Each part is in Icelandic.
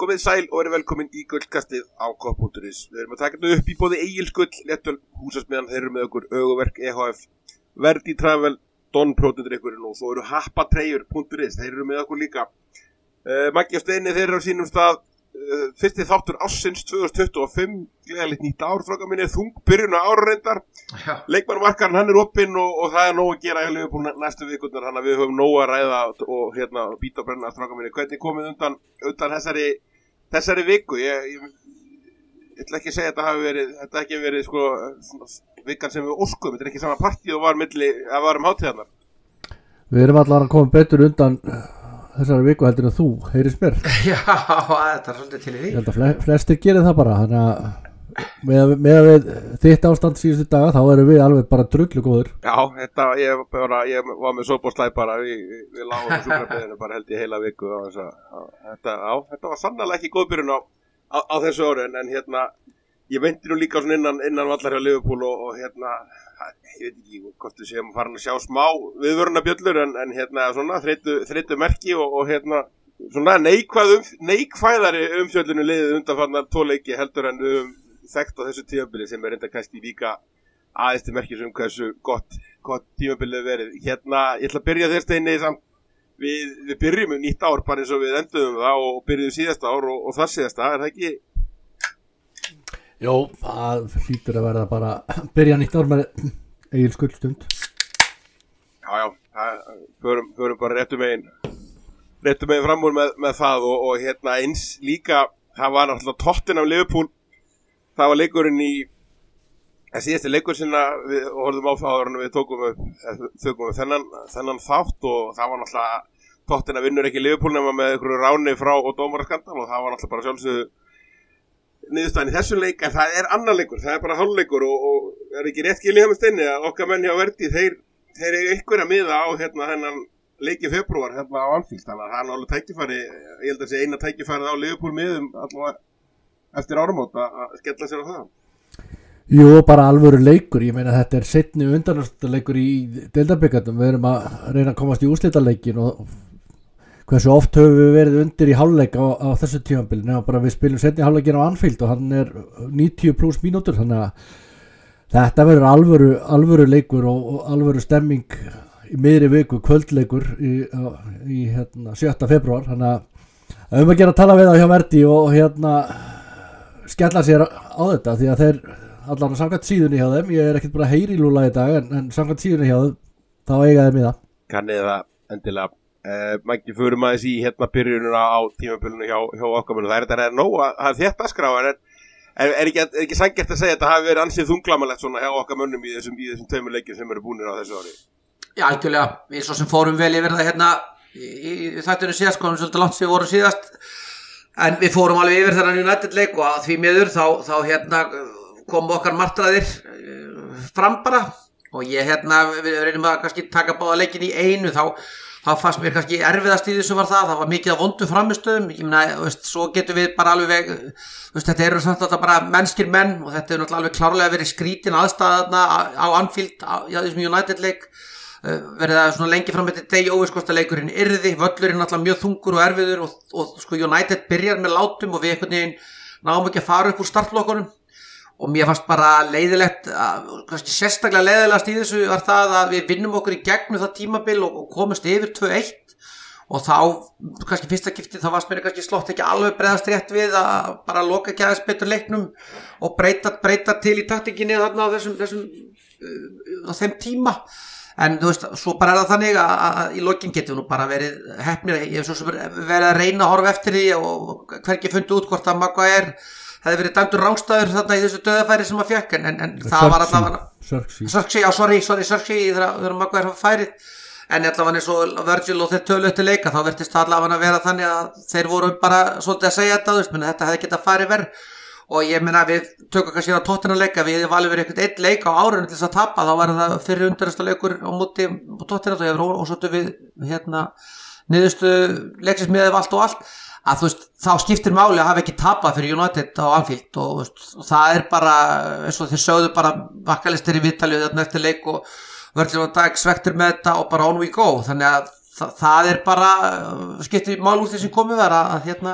Komið sæl og verið velkomin í gullkastið á kopp.is. Við erum að taka þetta upp í bóði Egilsgull, Léttöl, Húsasmiðjan, þeir eru með okkur Öguverk, EHF, Verdi Travel, Don Prótendrykkurinn og svo eru happatreyjur.is, þeir eru með okkur líka. Maggi og Steini, þeir eru á sínum stað, fyrsti þáttur ársins 2025, gleðilegt nýtt ár, strákar mínir, þung byrjun á ára reyndar. Leikmannmarkarinn, hann er opinn og það er nóg að gera hjá Liverpool næstu vikurnar, þannig að við höfum nóg að ræða og býta og brenna, strákar mínir. Hvernig komið undan þessari viku? Ég ætla ekki að segja að þetta ekki verið sko vikan sem við óskuðum, þetta er ekki sama partíð og var hátíðarnar. Við erum allar að koma betur undan þessari viku heldur en þú, heyrist mér. Já, þetta er svolítið til í því. Ég held að flestir gerir það bara, þannig að með við þitt ástand síðustu daga, þá erum við alveg bara drullu góður. Já, ég var með sópaslæ bara, við lágum á sjúkrabeðinu bara held í heila viku og þetta var sannarlega ekki góð byrjun á þessu ári, en ég veinti nú líka svona innan vallar hjá Liverpool og ég veit ekki hvort við séum farin að sjá smá viðvörunarbjöllur en svona þreytu merki og svona neikvæðari umfjöllinu liðið undanfarnar 2 leiki heldur en við höfum þekkt á þessu tímabili sem er reynda kannski líka aðeins til merkis hversu gott tímabilið verið. Ég ætla að byrja þér Steini samt við byrjum nýtt ár bara eins og við enduðum það og byrjuðum síðasta ár og þar síðasta, er það ekki? Jó, það hlýtur að verða bara byrja nýtt ár með Egilsgull stund. Já, förum bara réttum megin fram úr með það og eins líka, það var náttúrulega Tottenham Liverpool, það var leikurinn í síðasti leikur sinna við horfðum á það og við tökum þennan þátt og það var náttúrulega Tottenham vinnur ekki Liverpool nema með einhverju ráni frá og dómaraskandal og það var náttúrulega bara sjálfsögðu niðurstaðan í þessum leik, en það er annar leikur, það er bara hálfleikur og er ekki rétt skilið með Steini að okkar menn hjá Verdi, þeir eiga ykkur að miða á þennan leik í febrúar á Anfield, þannig að það er alveg tækifæri, ég held að sé eina tækifærið á Liverpool miðum allavega eftir áramót að skella sér á það. Jú, bara alvöru leikur, ég meina þetta er seinni undanúrslitaleikur í deildarbikarnum, við erum að reyna að komast í úrslitaleikin og hversu oft höfum við verið undir í hálfleik á þessu tímabili, nema bara við spilum seinni hálfleikin á Anfield og hann er 90 pluss mínútur, þannig að þetta verður alvöru leikur og alvöru stemming í miðri viku, kvöldleikur í 7. febrúar, þannig að að gera að tala við það hjá Verdi og skella sér á þetta, því að þeir allan samkvæmt síðunni hjá þeim, ég er ekkert bara að heyri lúla í dag, en samkvæmt síðunni hjá þeim, þá eiga þeim í það. Kannið það endilega. Maggi, förum aðeins í byrjununa á tímabilinu hjá okkar menn. Það er nóg að þetta skráa, en er ekki sanngjarnt að segja að þetta hafi verið ansið þunglamalegt svona hjá okkar mönnum í þessum 2 leikjum sem eru búnir á þessu ári? Já, algjörlega. Við svo sem fórum vel yfir það í þættinu síðast, komum svolítið langt sem við vorum síðast, en við fórum alveg yfir þennan United leik og að því miður þá kom okkar martraðir fram bara og við reynum að kannski taka báða leikin í einu, þá fannst mér kannski erfiðast í þessu var það var mikið af vondum frammistöðum, ég meina, svo getum við bara alveg, þetta eru samt þetta bara mennskir menn og þetta er náttúrulega alveg klárlega verið skrítin aðstæðarna á Anfield, í þessum United leik, verið það svona lengi fram eftir degi óviss að leikurinn yrði, völlurinn náttúrulega mjög þungur og erfiður og sko United byrjar með látum og við einhvern veginn náum ekki að fara upp úr startlokunum og mér fannst bara leiðilegt, kannski sérstaklega leiðilegast í þessu var það að við vinnum okkur í gegnum það tímabil og komumst yfir 2-1 og þá, kannski fyrsta skipti, þá fannst mér kannski slótt ekki alveg breiðast rétt við að bara loka ekki aðeins betur leiknum og breyta til í taktikinni þarna á á þeim tíma. En þú veist, svo bara er það þannig að í lokin getum nú bara verið heppnir, ég hef svo sem verið að reyna að horfa eftir því og hvergi fundið út hvort að Maguire hefði verið dæmdur rángstæður þarna í þessu döðafæri sem að fekk en það var allavega Sörksi þegar Maguire hafa færið en allavega eins og Virgil og þeir tölu eftir leika þá verðist það allavega að vera þannig að þeir voru bara svolítið að segja þetta þetta hefði getað farið verð og ég meina við tökum kannski á Tottenham leika við valið verið eitthvað einn leik á árinu til þess að tapa þá var það fyrir undanasta leikur á móti Tottenham og svo við niðurstu leiksins með allt og allt að þú veist, þá skiptir máli að hafa ekki tapað fyrir United á Anfield og það er bara, eins og þeir sögðu bara vakkalistir í viðtalið þarna eftir leik og Virgil van Dijk svektur með þetta og bara on we go, þannig að það er bara skiptir máli úr því sem komið vera að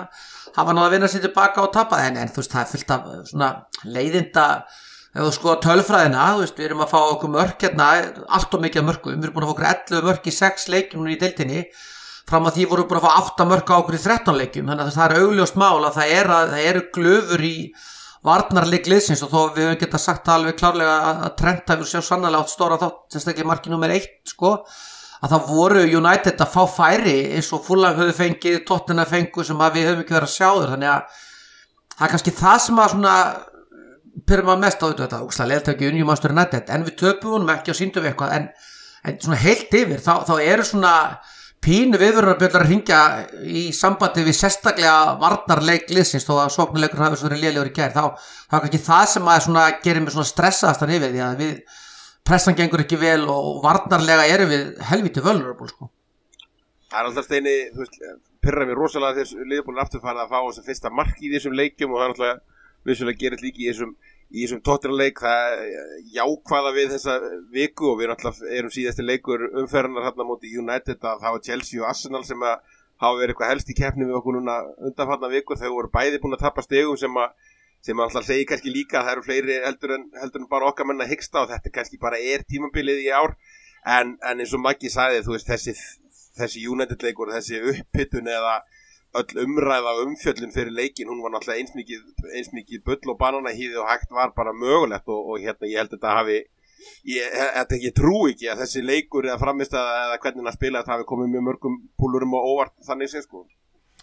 hafa náða að vinna sér tilbaka og tapa en þú veist, það fullt af svona leiðinda ef þú sko tölfræðina, þú veist, við erum að fá okkur mörk hérna, allt og mikið mörkum, við erum búin að fá okkur 11 mörk í 6 leikjum núna í deildinni, fram að því vorum við búin að fá 8 mörk á okkur í 13 leikjum, þannig að það augljóst mál að það eru glöfur í varnarleik liðsins og þó við höfum getað sagt það alveg klárlega að Trent hefur sjá sannarlega átt stóra þátt, sérstaklega marki númer 1, sko, að það voru United að fá færi eins og Fulham höfðu fengið, Tottenham fengu sem að við höfum ekki verið að sjá þur, þannig að það er kannski það sem að svona pyrir maður mest á þetta, ógeðslega leiðtæki Manchester United, en við töpum honum ekki og sýndum við eitthvað, en svona heilt yfir, þá eru svona pínu viðvörunarbjöllar að hringja í sambandi við sérstaklega varnarleik liðsins þó að sóknarleikur hafi svo verið lélegur í gær, þá er kannski það sem að svona gerir mig svona stressaðastan yfir því að við pressan gengur ekki vel og varnarlega erum við helviti vulnerable, sko. Það er alltaf Steini, þú veist, pirrar mér rosalega þess Liverpool er afturfarið að fá þess að fyrsta mark í þessum leikjum og það er alltaf vissulega gerist líki í þessum Tottenham-leik, það jákvæða við þessa viku og við erum síðasti leikur umferðarnar hérna móti United að það var Chelsea og Arsenal sem að hafa verið eitthvað helst í keppni við okkur núna undanfarna vikur, þau voru bæði búin að tapa stigum sem alltaf segir kannski líka að það eru fleiri heldur en bara okkar menn að hyggsta og þetta kannski bara tímabilið í ár en eins og Maggi sagði, þú veist, þessi United-leikur, þessi upphittun eða öll umræða og umfjöllun fyrir leikin, hún var náttúrulega eins mikið bull og bananahýði og hægt var bara mögulegt og hérna ég held þetta ég trú ekki að þessi leikur eða framistæða eða hvernig hann spila þetta hafi komið mjög mörgum púlurum og óvart þannig sem sko.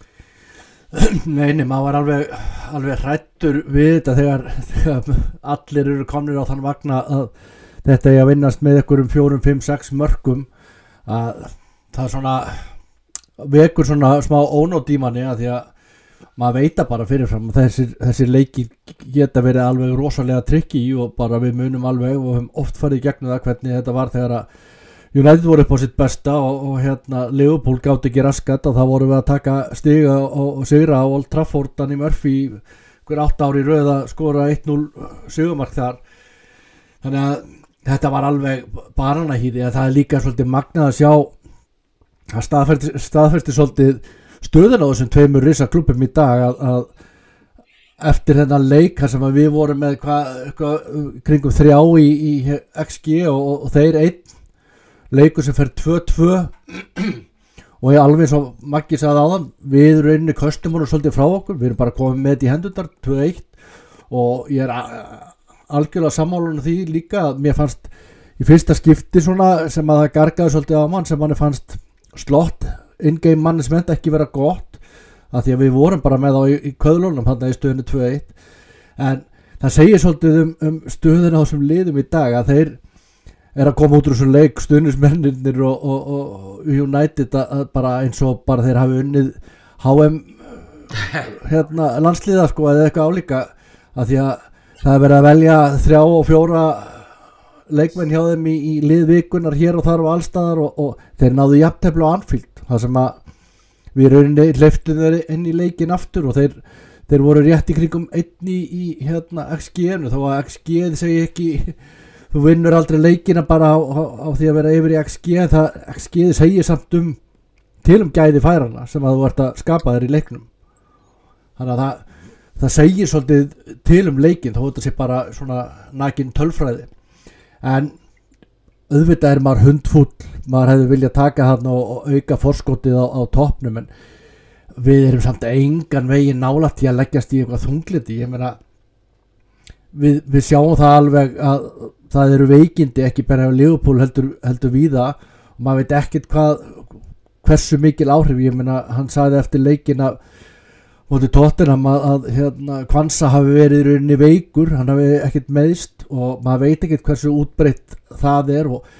Nei, maður var alveg hrættur við þetta þegar allir eru komnir á þann vagna að þetta er að vinnast með einhverjum 4, 5, 6 mörgum að það svona vekur svona smá ónót í manni að því að maður veita bara fyrirfram að þessi leiki geta verið alveg rosalega trikki og bara við munum alveg og höfum oft farið í gegnum það hvernig þetta var þegar að United voru upp á sitt besta og hérna Liverpool gátt ekki raskat og þá vorum við að taka stiga og sigra á Old Trafford, Danny Murphy hver 8 ári í röð að skora 1-0 sigurmark þar, þannig að þetta var alveg bananahýði að það er líka svolítið magnað að sjá það staðfesti svolítið stöðuna á þessum 2 risaklúbbum í dag að eftir þennan leik sem við vorum með kringum 3 í XG og þeir 1 leikur sem fer 2-2 og ég alveg svo Maggi sagði áðan, við rauninni köstum honum svolítið frá okkur, við erum bara komið með þetta í hendurnar 2-1 og ég algjörlega sammálun því líka að mér fannst í fyrsta skipti svona sem að það gargaði svolítið á mann sem manni fannst slott in-game management ekki vera gott af því að við vorum bara með á í köðlunum hann í stöðinu 2-1 en það segir svolítið stöðuna á þessum liðum í dag að þeir er að koma út úr þessum leik stuðnismennirnir og United að bara eins og bara þeir hafi unnið HM hérna landsliða sko eða eitthvað álíka af því að það er verið að velja 3 og 4 leikmenn hjá þeim í liðvikunar hér og þar og allstaðar og þeir náðu jafntefli á Anfield það sem að við rauninni hleyptum þeir inn í leikin aftur og þeir voru rétt í kringum 1 í hérna XG-nu þó að XG segi ekki þú vinnur aldrei leikina bara á því að vera yfir í XG það XG segir samt til gæði færana sem að þú ert að skapa þér í leiknum þannig að það segir svolítið til leikin þó þetta sé bara svona nakin tölfræði en auðvitað er maður hundfúll maður hefði viljað taka hann og auka forskotið á toppnum en við erum samt engan veginn nálægt í að leggjast í eitthvað þunglindi ég meina við sjáum það alveg að það eru veikindi ekki bara á Liverpool heldur víða og maður veit ekkert hversu mikil áhrif ég meina hann sagði eftir leikin að móti Tottenham að hérna Kwanza hafi verið í rauninni veikur hann hafi ekkert meðst og maður veit ekkert hversu útbreitt það er og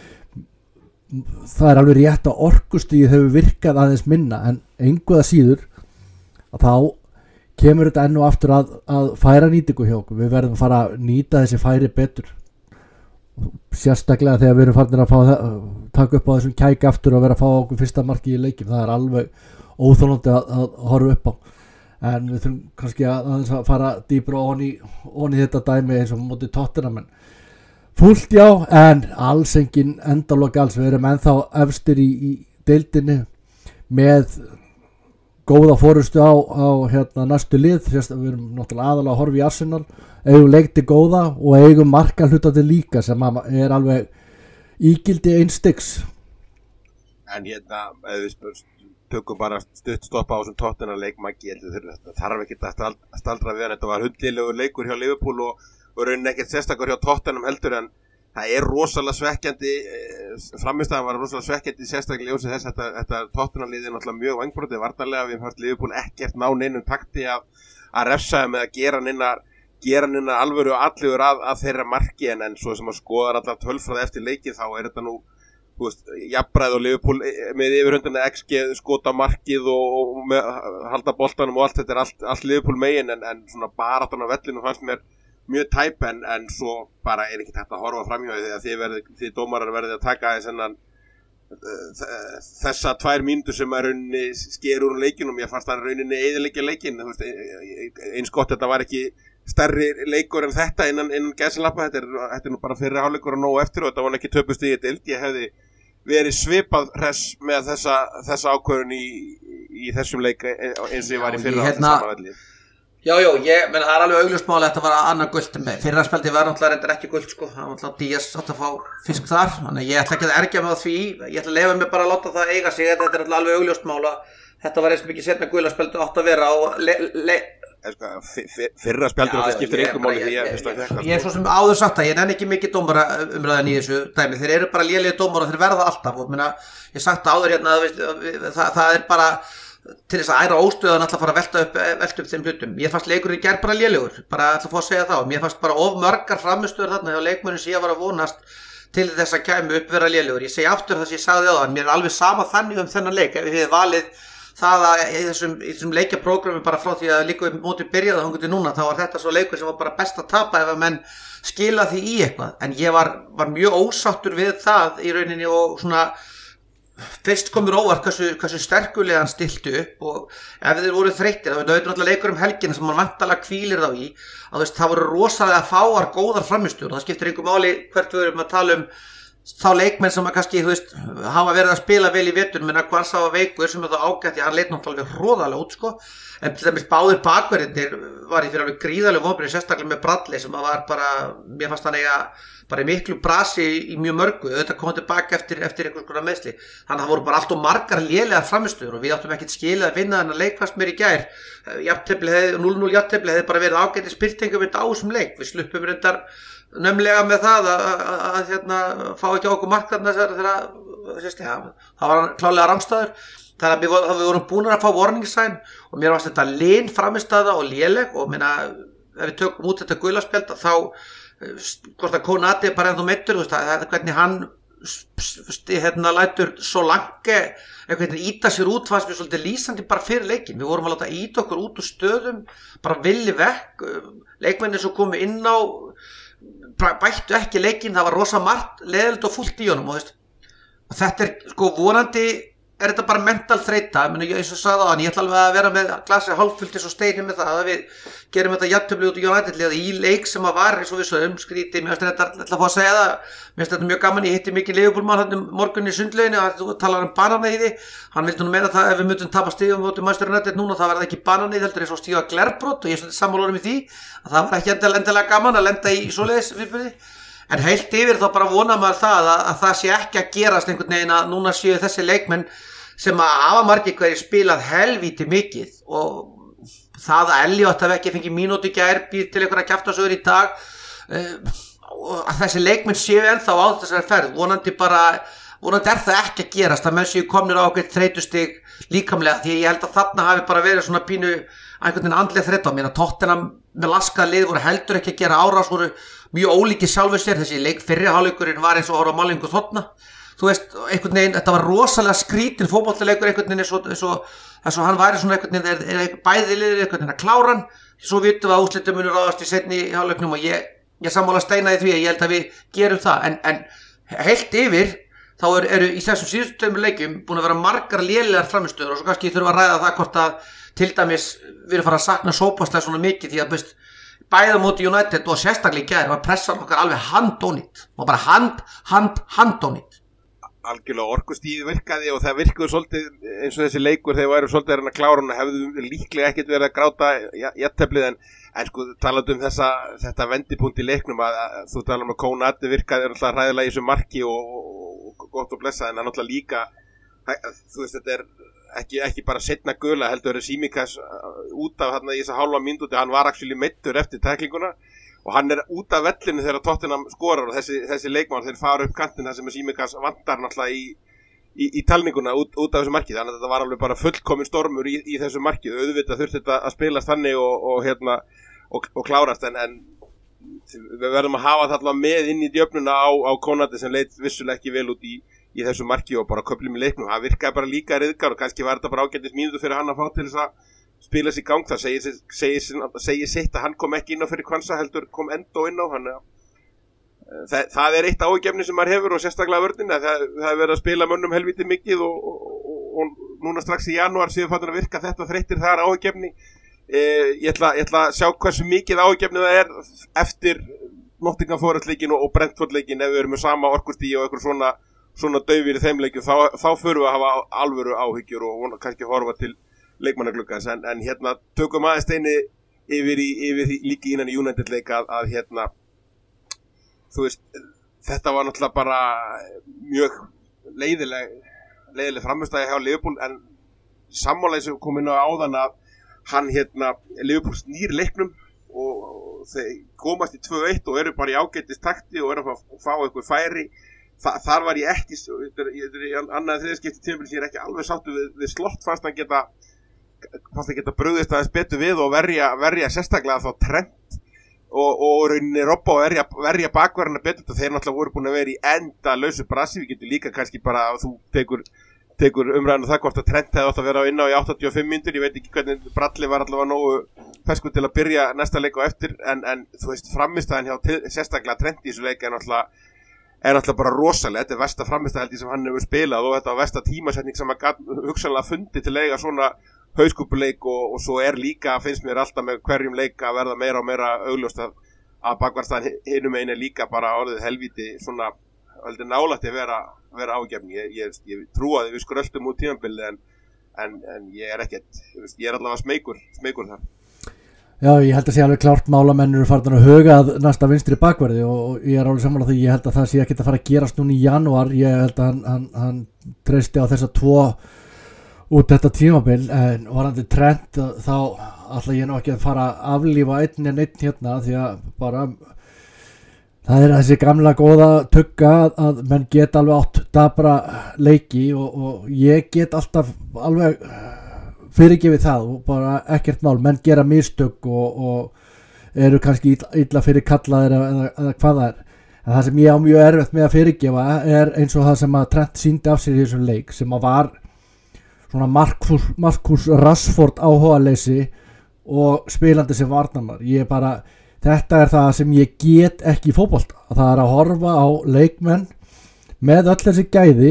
það er alveg rétt að orkustigið hefur virkað aðeins minna en engu að síður að þá kemur þetta enn og aftur að færa nýtingu hjá okkur við verðum að fara að nýta þessi færi betur sérstaklega þegar við erum farin að taka upp á þessum kæk aftur og vera að fá okkur fyrsta marki í leikjum það er alveg óþolandi að horfa upp á en við þurfum kannski að fara dýpra onni þetta dæmi eins og móti Tottenham fullt já en alls engin endalok alls við erum ennþá efstir í deildinni með góða fórustu á hérna næstu lið, við erum náttúrulega aðalega að horfa í Arsenal, eigum leikti góða og eigum marka hlutandi líka sem alveg ígildi 1 stigs. En hérna, ef við tökum bara stutt stoppa á þessum Tottenham leik, Maggi, þetta þarf ekki að staldra við hann, þetta var hundlilegur leikur hjá Liverpool og raunin ekkert sérstakur hjá Tottenham heldur, en það rosalega svekkjandi, framistæðan var rosalega svekkjandi sérstaklega ljósið þess að þetta Tottenham liðið náttúrulega mjög vangbrotið varnarlega, við höfum hört Liverpool ekkert ná neinum takti að refsa með að gera neina alvöru og allugur að þeirra marki, en svo sem að skoðar allar tölfræði eftir leikið þá þetta nú jafnræð og Liverpool með yfirhundina XG skota markið og með, halda boltanum og allt þetta allt Liverpool megin, en svona baráttan á vellinu fannst mér mjög tæp, en svo bara ekki hægt að horfa framhjá því að þið dómarar verðið að taka þessa 2 mínútur sem rauninni sker úr leikinum. Ég fannst það rauninni eyðileggja leikinn, eins gott þetta var ekki stærri leikur en þetta innan gæsalappa, þetta nú bara fyrri hálfleikur og nóg eftir og þetta var ekki töpust í deild. Ég hefði verið svipað hress með þessa ákvörðun í þessum leik eins og ég var í fyrra samanvelli. Já, ég menn það alveg augljóst mál að þetta var annað gult, fyrra spjaldi var náttúrulega reyndar ekki gult sko, það var náttúrulega Díaz átt að fá fisk þar, þannig ég ætla ekki að ergja með því, ég ætla að leyfa mig bara að láta það eiga sig, þetta er alveg augljóst mál að þetta var eins og mikið setna gula spjaldi átt að vera og fyrra spjaldur þetta skiptir einhver máli því ég er svo sem áður sagt að ég nenni ekki mikið dómara umræðan í þessu dæmi, þeir eru bara lélegir dómar og þeir verða alltaf og ég sagt áður hérna það er bara til þess að æra óstöðan alltaf fara að velta upp þeim hlutum. Ég fannst leikurinn í gær bara lélegur, bara ætla að fá að segja það. Mér fannst bara of margar frammistöður þarna hjá leikmönnum sem ég var að vonast til þess að kæmu upp vera lélegur. Ég segi aftur það sem ég sagði á það, mér er alveg sama þannig þennan leik. Ef við hefði valið það að í þessum leikjaprógrami bara frá því að líka mótið byrjaði þangað til núna, þá var þetta svo leikur sem var bara best að tapa ef að menn skila því í eitthvað. En ég var mjög ósáttur við það í rauninni og svona fyrst komur óvart hversu sterkulega hann stilti upp og ef þeir voru þreyttir þá veitum náttúrulega leikur helgina sem man vantalega hvílir þá í að það voru rosalega fáar góðar frammistöður, það skiptir einhver máli hvert við erum að tala þá leikmenn sem að kannski hafa verið að spila vel í vetur menn að Kvars hafa veikur sem er það ágætt hann leit náttúrulega hróðalega út sko en til dæmis báðir bakverðirnir var í fyrir alveg gríðarlega vonbrigði sérstaklega með Bradley sem var bara, mér fannst hann eiga bara í miklu brasi í mjög mörgu þetta kom tilbaka eftir einhvers konar meiðsli þannig að það voru bara allt og margar lélegar frammistöður og við áttum ekkert skilið að vinna þennan leik fast mér í gær 0-0 jafntefli hefði bara verið ágætis spiltingu við þessum leik við sluppum reyndar nömlega með það að fá ekki okkur mark þarna þegar það var klálega rangstæður þannig að við vorum búin að fá warning sign og mér varst þetta lin framistæða og léleg og minna ef við tökum út þetta gulaspjald þá hvort að Konati bara ennþá meiddur hvernig hann lætur svo lange einhvern veginn íta sér út fannst mér svolítið lýsandi bara fyrir leikin við vorum að láta íta okkur út úr stöðum bara villi vekk leikmennir sem komu inn á bættu ekki leikin það var rosa margt leðilt og fullt í honum og þetta sko vonandi er þetta bara mental þreyta eins og sagði á hann, ég ætla alveg að vera með glasi hálffullt og steini með það að við gerum þetta jafntefli út í United í leik sem að var eins og við sögum skrítið, mér finnst þetta ætla að fá að segja það mér finnst þetta mjög gaman, ég hitti mikið Liverpool-mann hann morgun í sundlauginu og þú talar banana í því hann vildi nú meina það ef við myndum tapa stigum út í Manchester United núna það verði ekki banana í heldur eins og stíga glerbrot og ég er sammála honum í því að það var ekki endilega gaman að lenda í svoleiðis viðburði en heilt yfir þá bara vona maður það sé ekki að gerast einhvern veginn að núna séu þessi leikmenn sem að hafa margir hverjir spilað helvíti mikið og það að Elliot hafi ekki fengið mínútu í gær býr til einhverja kjaftasögur í dag og að þessi leikmenn séu ennþá á þessari ferð vonandi er það ekki að gerast að menn séu komnir á okkur þreytustig líkamlega því ég held að þarna hafi bara verið svona pínu einhvern veginn andlega þreyta á mér að Tottenham með laskað lið voru heldur ekki að gera árás voru mjög ólíkir sjálfur sér þessi leik fyrri hálfleikurinn var eins og horfa á málningu þarna þú veist, einhvern veginn, þetta var rosalega skrítin fótboltaleikur einhvern veginn eins og hann væri svona einhvern veginn bæði liðir einhvern veginn að klára hann svo vitum við að úrslitum munu ráðast í seinni hálfleiknum og ég sammála Steina í því að ég held að við gerum það en heilt yfir þá eru í þessum síðustu tveimur leikjum búin að vera margar lélegar frammistöður og svo kannski þurfa að ræða það hvort að til dæmis við erum fara að sakna sópaslega svona mikið því að bæða móti United og sérstaklega í gær var pressan okkar alveg handónýtt og bara handónýtt algjörlega orkustíð virkaði og það virkuði svolítið eins og þessi leikur þegar væru svolítið að klára hann hefðu líklega ekkert verið að gráta jafnteflið en sko talað þetta vendipunkt í leiknum að þú talar að Konate virkaði alltaf hræðilega í þessu marki og gott og blessað en hann alltaf líka þú veist þetta ekki bara seinna gula heldur Tsimikas út af þarna í þessa hálfa mínútu hann var actually meiddur eftir tæklinguna og hann út af vellinu þegar Tottenham skorar og þessi leikmann þeir fara upp kantinn þar sem Tsimikas vandar náttúrulega í talninguna út af þessu marki þannig að þetta var alveg bara fullkomin stormur í þessu marki auðvitað þurfti þetta að spilast þannig og klárast en við verðum að hafa það allavega með inn í djöfnuna á Konate sem leit vissulega ekki vel út í þessu marki og bara köflum í leiknum það virkaði bara líka ryðgar og kannski var þetta bara ágætis mínútu fyrir hann að fá til þess að spila sér í gang það segir sitt að hann kom ekki inn á fyrir Kvansa heldur kom Endo inn á hann það eitt áhugjefni sem maður hefur og sérstaklega vörnin það er verið að spila mönnum helviti mikið og núna strax í janúar séu fattur að virka þetta þreyttir það er áhugjefni ég ætla að sjá hversu mikið áhugjefni það er eftir Nottingham Forest leikin og Brentford leikin ef við erum með sama orkustíu og eitthvað svona daufir í þeim leikum þá förum við að hafa alvöru áhyggjur og kannski horfa til leikmannagluggans en hérna tökum aðeins steini yfir líki innan í United leik að hérna þú veist þetta var náttúrulega bara mjög leiðileg framistæði hjá Liverpool en sammála sem kom inn á áðan að hann hérna Liverpool snýr leiknum og þeir komast í 2-1 og eru bara í ágætis takti og eru að fá eitthvað færi þar var ég ekki annað þriðskipti tímabil sem ég ekki alveg sáttu við Slott fannst að geta brugðist aðeins betur við og verja sérstaklega þá Trent og rauninni Robba og verja bakverðina betur þeir náttúrulega voru búin að vera í endalausu brasi við getum líka kannski bara að þú tekur umræðinu það hvort að Trent hefði átt að vera inn á í 85 mínútur ég veit ekki hvernig Bradley var allavega nógu ferskur til að byrja næsta leik á eftir en þú veist framistæðan hjá sérstaklega Trent í þessu leik er náttúrulega bara rosalega, þetta er versta framistæðaldi sem hann hefur spilað og þetta var versta tímasetning sem hann gat hugsanlega fundi til að eiga svona hauskúpuleik og svo er líka, finnst mér alltaf með hverjum leik að verða meira og meira augljóst að bakvarstaðan hinum einu er líka bara orðið helvíti svona aldrei nálægt að vera ágefni ég trúa því við skröltum út tímabilið en ég er ekkert ég er allavega smeykur þar Já, ég held að sé alveg klárt málamennur farin að huga að næsta vinstri bakverði og ég er alveg sammála því ég held að það sé ekkert að fara að gerast núna í janúar ég held að hann treysti á þessa 2 út þetta tímabil en varandi Trent þá ætla ég nú ekki að fara að aflífa einn hérna því að bara það er þessi gamla góða tugga að menn geta alveg átt dabra leiki og ég get alltaf alveg fyrirgefið það og bara ekkert mál menn gera mistök og eru kannski illa fyrir kallaðir eða hvað það er en það sem ég á mjög erfitt með að fyrirgefa er eins og það sem að Trent sýndi af sér í þessum leik sem að var svona Marcus Rashford áhugaleysi og spilandi sem varnarmaður þetta er það sem ég get ekki í fótbolta það er að horfa á leikmenn með öll þessi gæði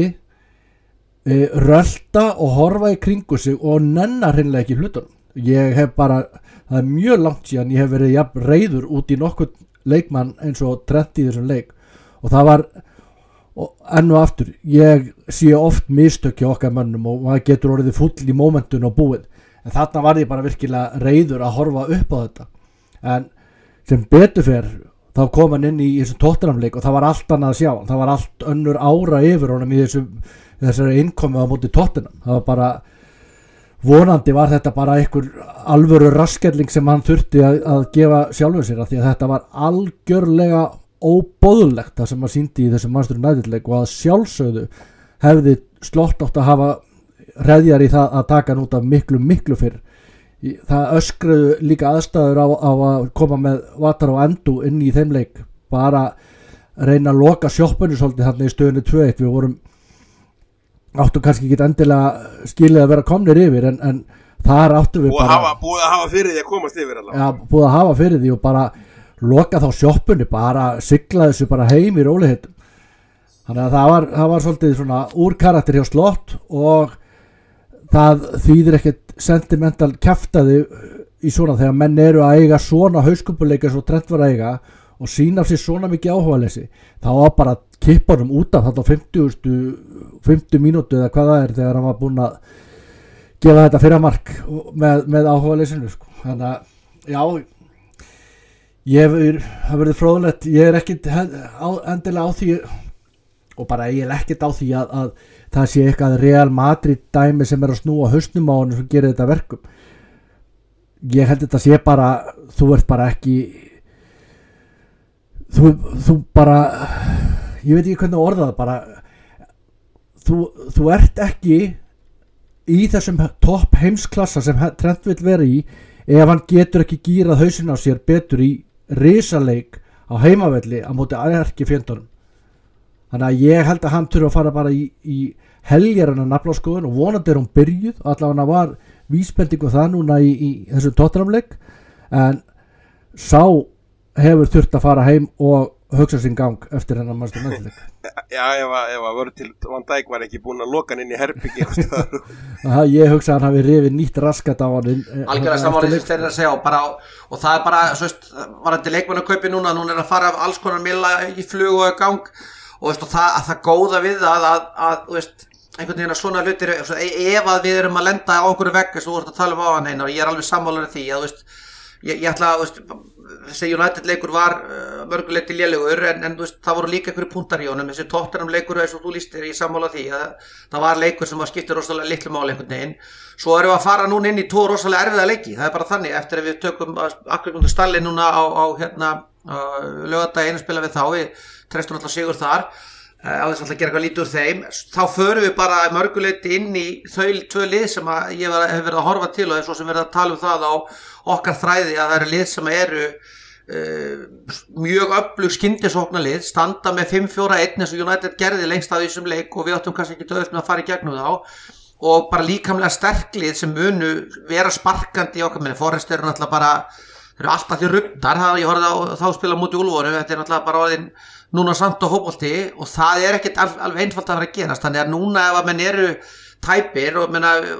rölda og horfa í kringu sig og nennar hreinlega ekki hlutunum ég hef bara, það er mjög langt síðan ég hef verið jafn reiður út í nokkur leikmann eins og Trent í þessum leik og það var enn og aftur, ég sé oft mistök hjá okkar mönnum og maður getur orðið full í mómentun og búið en þarna var ég bara virkilega reiður að horfa upp á þetta en sem betur fer þá kom hann inn í þessum Tottenham leik og það var allt annað að sjá það var allt önnur ára yfir honum í þessari innkomi á móti Tottenham það var bara vonandi var þetta bara einhver alvöru raskelling sem hann þurfti að gefa sjálfum sér af því að þetta var algjörlega óboðlegt það sem hann sýndi í þessum Manchester United leik og að sjálfsögðu hefði Slott átt að hafa hreðjar í það að taka hann út af miklu fyrr það öskruðu líka aðstæður á að koma með Water og Endo inn í þeim leik bara reyna að loka sjoppunni svolítið þarna í stöðunni 2-1 við vorum áttum kannski ekki endilega skilið að vera komnir yfir en þar áttum við búið að hafa fyrir því að komast yfir allavega. Já, búið að hafa fyrir því og bara loka þá sjoppunni, bara sigla þessu bara heim í rólegheitum þannig að það var svolítið svona úr karakter hjá Slott og það þýðir ekkert sentimental kjaftaði í svona þegar menn eru að eiga svona hauskúpuleika svo Trent var að eiga og sína af sér svona mikið áhugaleysi, þá var bara kippanum út af þetta á 50 mínútu eða hvað það er þegar hann var búinn að gefa þetta fyrra mark með áhugaleysinu sko. Þannig að já, það verður fróðlegt, ég er ekkit endilega á því og bara ég er ekkit á því að það sé eitthvað Real Madrid dæmi sem er að snúa hausnum á hann sem gerir þetta verkum. Ég held þetta sé bara, þú ert bara ekki þú bara, ég veit ekki hvernig orða það, bara þú ert ekki í þessum topp heimsklassa sem Trent vill vera í ef hann getur ekki gírað hausinn á sér betur í risaleik á heimavelli á móti erkifjöndunum. Þannig að ég held að hann þurfi að fara bara í heljarana naflaskoðun og vonandi hún byrjuð, allavega var vísbendingu það núna í þessum Tottenham-leik, en sá hefur þurft að fara heim og hugsa sinn gang eftir hennar Manchester United-leik. Já, ef að voru til Van Dijk var ekki búinn að loka hann inn í herbyggi ég hugsa að hann hafi rifið nýtt raskat á hann algjörlega sammála sem þeir að segja og það er bara, svo veist, varandi leikmannakaupi núna er að fara af alls konar milla í flug og gang og veist, og það góða við að veist, einhvern veginn að svona hlutir ef að við erum að lenda á okkur vegg eins og þú ert að tala á hann og ég er alveg sammála því að veist, ég ætla að þessi United leikur var mörguleiti lélegur en veist, það voru líka einhverju punktar í honum, þessi Tottenham leikur eins og þú lýstir í sammála því að það var leikur sem skiptir rosalega litlu máli einhvern veginn. Svo erum við að fara núna inn í 2 rosalega erfiða leiki, það er bara þannig eftir að við tökum akkur Stalli núna á laugardaginn spila við þá, við treystum alltaf sigur þar á þess að gera eitthvað lítið úr þeim, þá förum við bara mörguleiti inn í þau 2 lið sem ég hef verið að horfa til og svo sem verið að tala það á okkar þræði að það eru lið sem eru mjög öflug skyndisóknarlið, standa með 5-4-1 eins og United gerði lengst af þessum leik og við áttum kannski ekki auðvelt með að fara í gegnum þá og bara líkamlega sterklið sem munu vera sparkandi í okkar minni. Forrest eru náttúrulega bara, þeir eru alltaf því rugndar, ég horfði á þá spila múti Úlfóru, þetta er náttúrulega bara orðin núna samt á fótbolti og það er ekkert alveg einfalt að vera að gerast, þannig að núna ef að menn eru tæpir og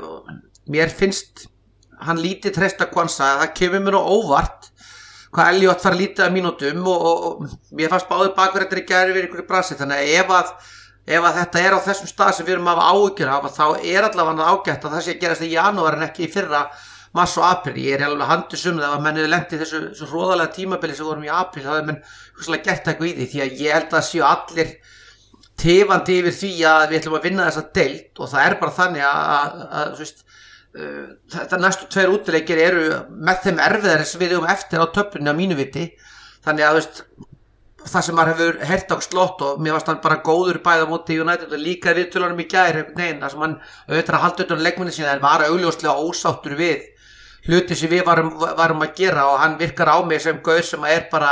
mér finnst hann lítið treysta Kwanza, það kemur mér á óvart hvað Elliot fara lítið af mínútum og mér fannst báður bakverðir í gæri við einhverju brasi, þannig að ef að þetta er á þessum stað sem við erum að hafa áhyggjur af þá er allavega ágætt að það sé að gerast í janúar en ekki í fyrra mars og apríl. Ég er alveg handið það að menn hefur lent í þessu hróðalega tímabili sem vorum í apríl, þá hefur menn hugsalega gert eitthvað í því því að ég held að séu allir tifandi yfir því að við ætlum að vinna þessa deild og það er bara þannig að þú veist, þetta næstu 2 útileikir eru með þeim erfiðari sem við eigum eftir á töflunni á mínu viti, þannig að þú veist, það sem maður hefur heyrt á slott og mér varst hann bara góður bæði á móti United og líka viðtölunum í gær það sem hann auðvitað að halda utan leikmenni sína en var augljóslega ósáttur við hluti sem við varum að gera og hann virkar á mig sem gaur sem er bara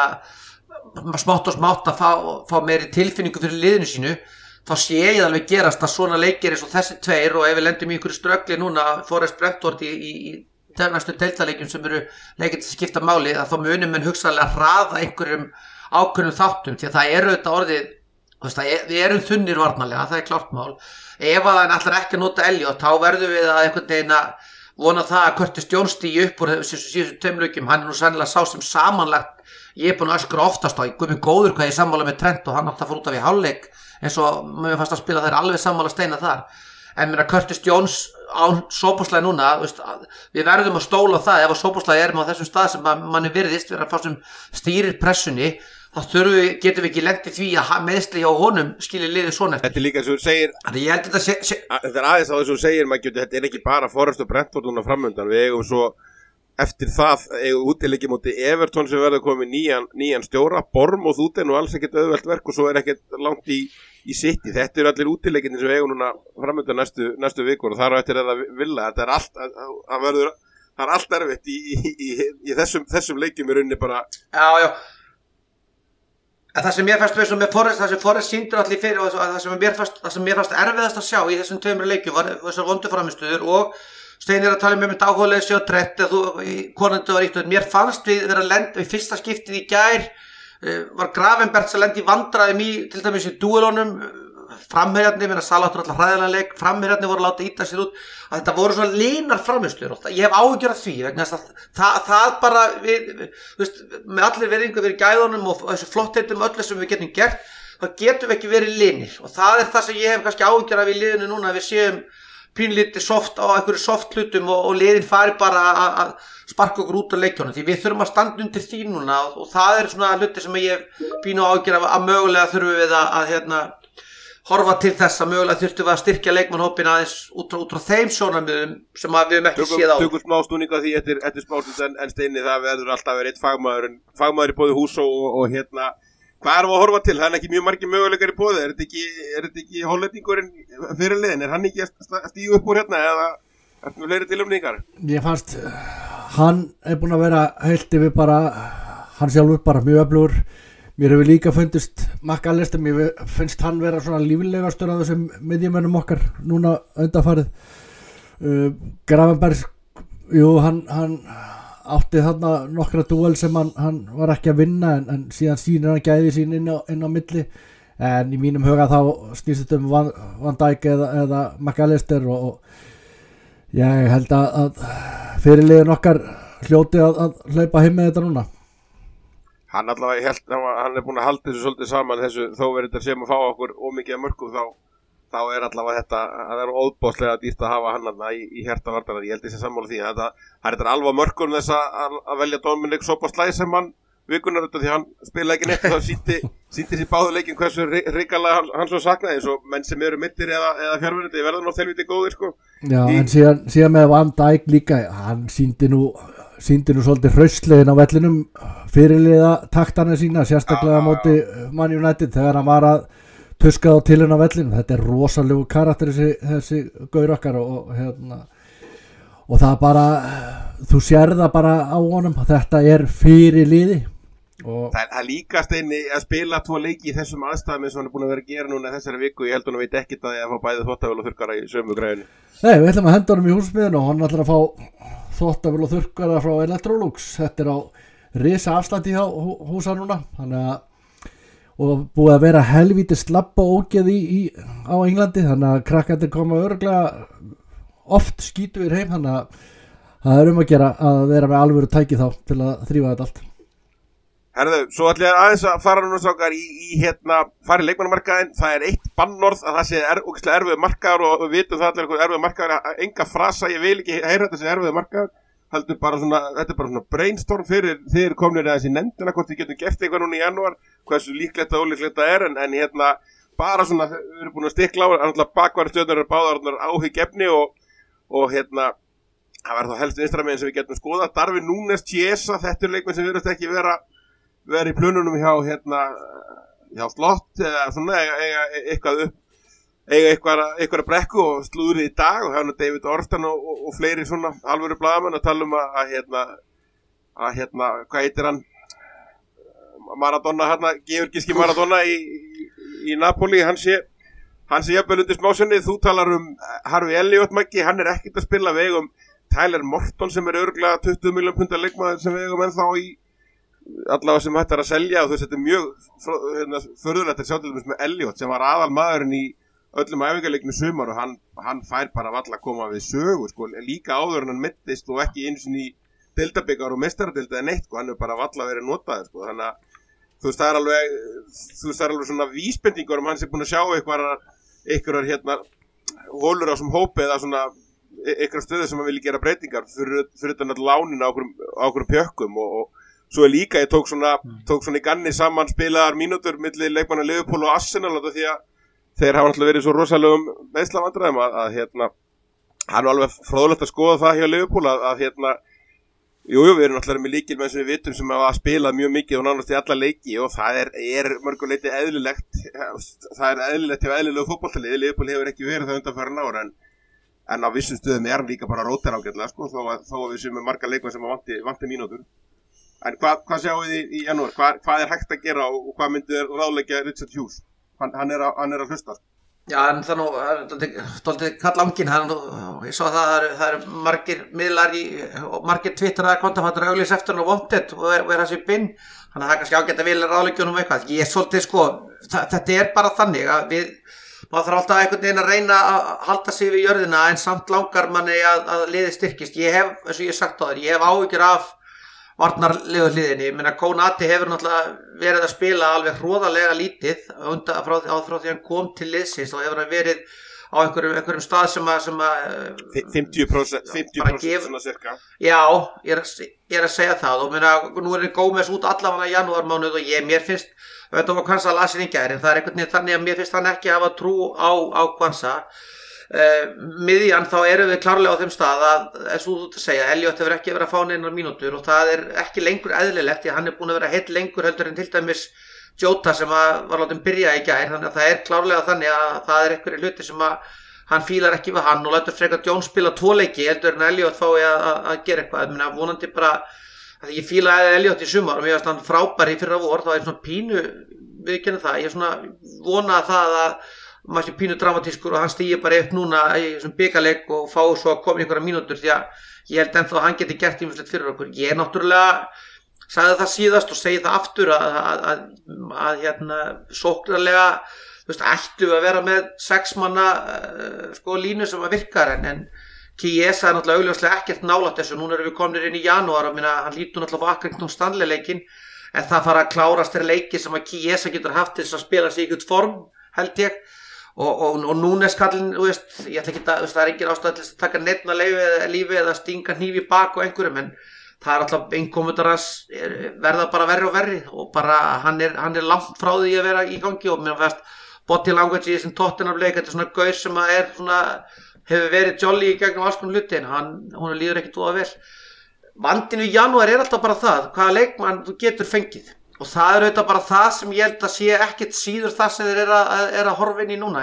smátt og smátt að fá meiri tilfinningu fyrir liðinu sínu. Þá sé ég alveg gerast að svona leikir eins og þessi 2 og ef við lendum í einhverju ströggli núna Forrest Brentford í næstu deildarleikjum sem eru leikir til að skipta máli að þá munum menn hugsanlega hraða einhverjum ákveðnum þáttum því að það eru þetta orðið, við erum þunnir varnarlega, það er klárt mál. Ef að hann ætlar ekki að nota Elliot þá verðum við að einhvern veginn að vona það að Curtis Jones stígi upp úr síðustu 2 leikjum, hann er nú sennilega sá sem samanlagt ég er búin að öskra oftast á, ég guð mig góður hvað ég sammála með Trent og hann átti að fara út af í hálfleik eins og mér fannst að spila þær alveg sammála steina þar en mér að Curtis Jones á Sóboslæði núna við verðum að stóla það ef að Sóboslæði erum á þessum stað sem manni virðist vera að fá sem stýrir pressunni þá getum við ekki lent í því að meðsli hjá honum skilja liðið svona eftir. Þetta er líka eins og þú segir þetta er aðeins á þess að þú segir þetta er ekki bara Forrest og Brentford núna framöndan, við eigum svo eftir það útileiki móti Everton sem verður komið nýjan stjóra, Bournemouth út er nú alls ekkert auðvelt verk og svo er ekkert langt í City. Þetta eru allir útileikinni sem við eigum núna framöndan næstu vikur og þar á eftir að vilja, þetta er allt það er allt erfitt í þessum leikjum í rauninni bara. Já. Það sem mér fannst með Forrest, það sem Forrest sýndur allir fyrir og það sem mér fannst erfiðast að sjá í þessum 2 leikjum var þessar vondu framistöður og Steini er að tala með mitt áhugaleysi og Trent konandi var ítt og mér fannst við vera að lenda í fyrsta skiptið í gær var Gravenbergs að lenda í vandræðum í til dæmis í dúelunum framherjarnir, minna Saláttur alltaf hræðilega leik, framherjarnir voru að láta íta sér út, að þetta voru svona línar framistur, ég hef áhyggjur af því, vegna þess að það bara, þú veist, með allir verðingu fyrir gæðunum og þessu flottheitum öllu sem við getum gert, þá getum við ekki verið linir og það er það sem ég hef kannski áhyggjur af í liðinu núna, að við séum pínlítið soft á einhverju soft hlutum og liðin fari bara að sparka okkur út á leikjónu því við þurfum að standa undir því núna og það er svona hluti sem ég pínu ágjör að mögulega þurfum við að horfa til þess að mögulega þurftum við að styrkja leikmannhópinn aðeins út frá þeim sjónarmiðum sem við höfum ekki séð á. Tökum smá stúninga því eftir smásund en Steini það verður alltaf verið eitt fagmaður í bóði hús og hvað erum við að horfa til? Það er ekki mjög margir möguleikar í boði. Er þetta ekki hollendingurinn fyrir liðin? Er hann ekki að stíga upp úr hérna eða er það fleiri tilumningar? Ég fannst, hann er búin að vera heilt yfir bara, hann sjálfur bara mjög öflugur. Mér hefur líka fundist McAllister, mér finnst hann vera svona líflegastur af þessum miðjumönnum okkar núna undanfarið. Gravenberg, hann átti þarna nokkra dúel sem hann var ekki að vinna en síðan sýnir hann gæði sín inn á milli en í mínum huga þá snýst þetta Van Dijk eða McAllister og ég held að fyrirliðin okkar hljóti að hlaupa heim með þetta núna. Hann allavega hann er búin að halda þessu svolítið saman þessu þó verður þetta sem að fá okkur ómikið að mörkum þá er allavega þetta, það er óbáslega dýrt að hafa hann í hjarta varnar, ég held þessi sammála því að það er alveg mörkur þess að velja Dominic Szoboszlai sem hann vikunar því hann spilaði ekki neitt og þá sýndi sér báðu leikin hversu hrikalega hann svo saknaði eins og menn sem eru mittir eða fjárverðandi verða nú helviti góðir sko. Já, en síðan með Van Dijk líka, hann sýndi nú svolítið hraustlegin á vellinum fyrirliða taktana sína, sérstaklega á móti Man United þegar hann var að tuskað á til henn á vellinu. Þetta er rosalegu karakter þessi gaur okkar og það bara þú sér það bara á honum þetta er fyrir liði og það líka Steini að spila 2 leiki í þessum aðstæðum eins og hann er búin að vera að gera núna þessari viku, ég held hann veit ekkert að ég fá bæði þvottavél og þurrkara í sömu græðinu. Nei, við ætlum að henda honum í húsmiðinu og hann ætlar að fá þvottavél og þurrkara frá Electrolux. Þetta er á risa afslætti hjá húsa núna og búið að vera helvíti slapp og ógeð á Englandi þannig að krakkarnir koma örugglega oft skítu við heim þannig að það er að gera að vera með alvöru tæki þá til að þrífa þetta allt. Herðu, svo ætlum ég aðeins að fara núna sákar í fara í leikmannamarkaðinn. Það er eitt bannorð að það sé ógeðslega erfiður markaður og við vitum það allir eitthvað erfiður markaður, enga frasa, ég vil ekki heyra þetta sé erfiður markaður. Þetta er bara svona brainstorm fyrir þeir komnir aðeins í nefndina hvort við getum gert eitthvað núna í janúar, hversu líklegt og ólíklegt það er en bara svona við erum búin að stikla á bakvarðstjörnur er báðar áhyggjefni og það var þá helst vinstramegin sem við getum skoða. Darwin Núñez, Chiesa, þetta er leikmenn sem virðast ekki vera í plönunum hjá Slott eða svona eiga eitthvað brekku og slúðri í dag og hérna David Orton og fleiri svona alvöru blaðamenn að tala að hvað heitir hann Maradona georgíski Maradona í Napoli hann sé jafnvel undir smásjönni. Þú talar Harvey Elliott Maggi, hann er ekkert að spila við eigum Tyler Morton sem er örugglega 20 milljón punda leikmaður sem við eigum ennþá í allavega sem hægt að selja og þú veist þetta er mjög förðulegt að sjá til dæmis með Elliott sem var aðal maðurinn í öllum æfingarleiknum sumar og hann fær bara valla að koma við sögu sko, líka áður en hann mittist og ekki eins og í deildabikar og meistaradeild eða neitt sko, hann er bara valla verið notaður sko, þannig að þú veist það er alveg svona vísbendingur hann sé búin að sjá einhverjar hólur á sem hópi eða svona einhverjar stöðu sem hann vilja gera breytingar fyrir þetta lánin á okkur pjökkum og svo líka ég tók svona í ganni saman spilaðar mínútur milli leikmanna Liverpool og Arsenal því að þeir hafa náttúrulega verið svo rosalegum meðslavandræðum að hann er alveg fróðlegt að skoða það hjá Liverpool að við erum náttúrulega með lykilmenn sem við vitum sem hafa spilað mjög mikið og nánast í alla leiki og það er mörguleiti eðlilegt hjá eðlilegu fótboltalið. Liverpool hefur ekki verið það undanfarin ár en á vissum stöðum er hann líka bara rótir ágætlega sko, þó að við séum með marga leikmenn sem vanti mínútur. En hvað sjáum við í janúar? Hvað er hægt að gera og hvað myndi ráðleggja Richard Hughes? Hann er að hlusta. Já, en það nú, stoltið kallangin, ég svo að það er margir miðlar og margir Twitteraða kontafattur auglýs eftir hann og Wanted og er þessi binn, þannig að það er kannski ágætt að vilja ráðleggjónum eitthvað. Ég svolítið sko, þetta er bara þannig að við maður þarf alltaf einhvern veginn að reyna að halda sig við jörðina en samt langar manni að liðið styrkist. Ég hef, eins og ég sagt á þér, ég hef áhyggjur af varnarlegu hliðinni. Ég meina Konati hefur náttúrulega verið að spila alveg hroðalega lítið frá því hann kom til liðsins, þá hefur hann verið á einhverjum stað sem að 50% svona cirka. Já, ég er að segja það og meina, nú er Gómez út allavega janúarmánuð og mér finnst, þetta var Kvanza lasin í gær, en það er einhvern veginn þannig að mér finnst hann ekki hafa trú á Kvanza. Miðjan þá erum við klárlega á þeim stað að, eins og þú segja, Elliot hefur ekki verið að fá neinar mínútur og það er ekki lengur eðlilegt því að hann er búin að vera heill lengur heldur en til dæmis Jota sem var látið byrja í gær, þannig að það er klárlega þannig að það er einhverjir hluti sem að hann fílar ekki við hann og lætur frekar Jones spila 2 leiki heldur en Elliot fái að gera eitthvað. Ég meina vonandi bara að ég fílaði Elliot í sumar og mér fannst hann frábær í fyrra vor, þá er svona pínu viðurkenni það, ég er svona vona það að maður sé pínu dramatískur og hann stígi bara upp núna í þessum bikarleik og fái svo að koma í einhverja mínútur því að ég held ennþá að hann geti gert ýmislegt fyrir okkur. Ég náttúrulega sagði það síðast og segi það aftur að sóknarlega ættu að vera með 6 manna línu sem að virkar en Chiesa er náttúrulega augljóslega ekkert nálægt þessu. Núna erum við komnir inn í janúar og hann lítur náttúrulega á Accrington Stanley leikin en það fara að klárast þeirra leiki sem að Chiesa getur haft til þess að spila sig í einhvern form held ég og Núnes kallinn, ég ætla ekki að það er engin ástæða til að taka neitt lífi eða stinga hníf í bak og einhverjum en það er alltaf innkomendur hans verða bara verri og verri og bara hann er langt frá því að vera í gangi og mér fannst body language í þessum Tottenham-leik, þetta er svona gaur sem hefur verið jolly í gegnum alls konar hluti en hún líður ekkert voða vel. Vandinn í janúar er alltaf bara það, hvaða leikmann þú getur fengið og það er auðvitað bara það sem ég held að sé ekkert síður það sem þeir er að horfa inn í núna.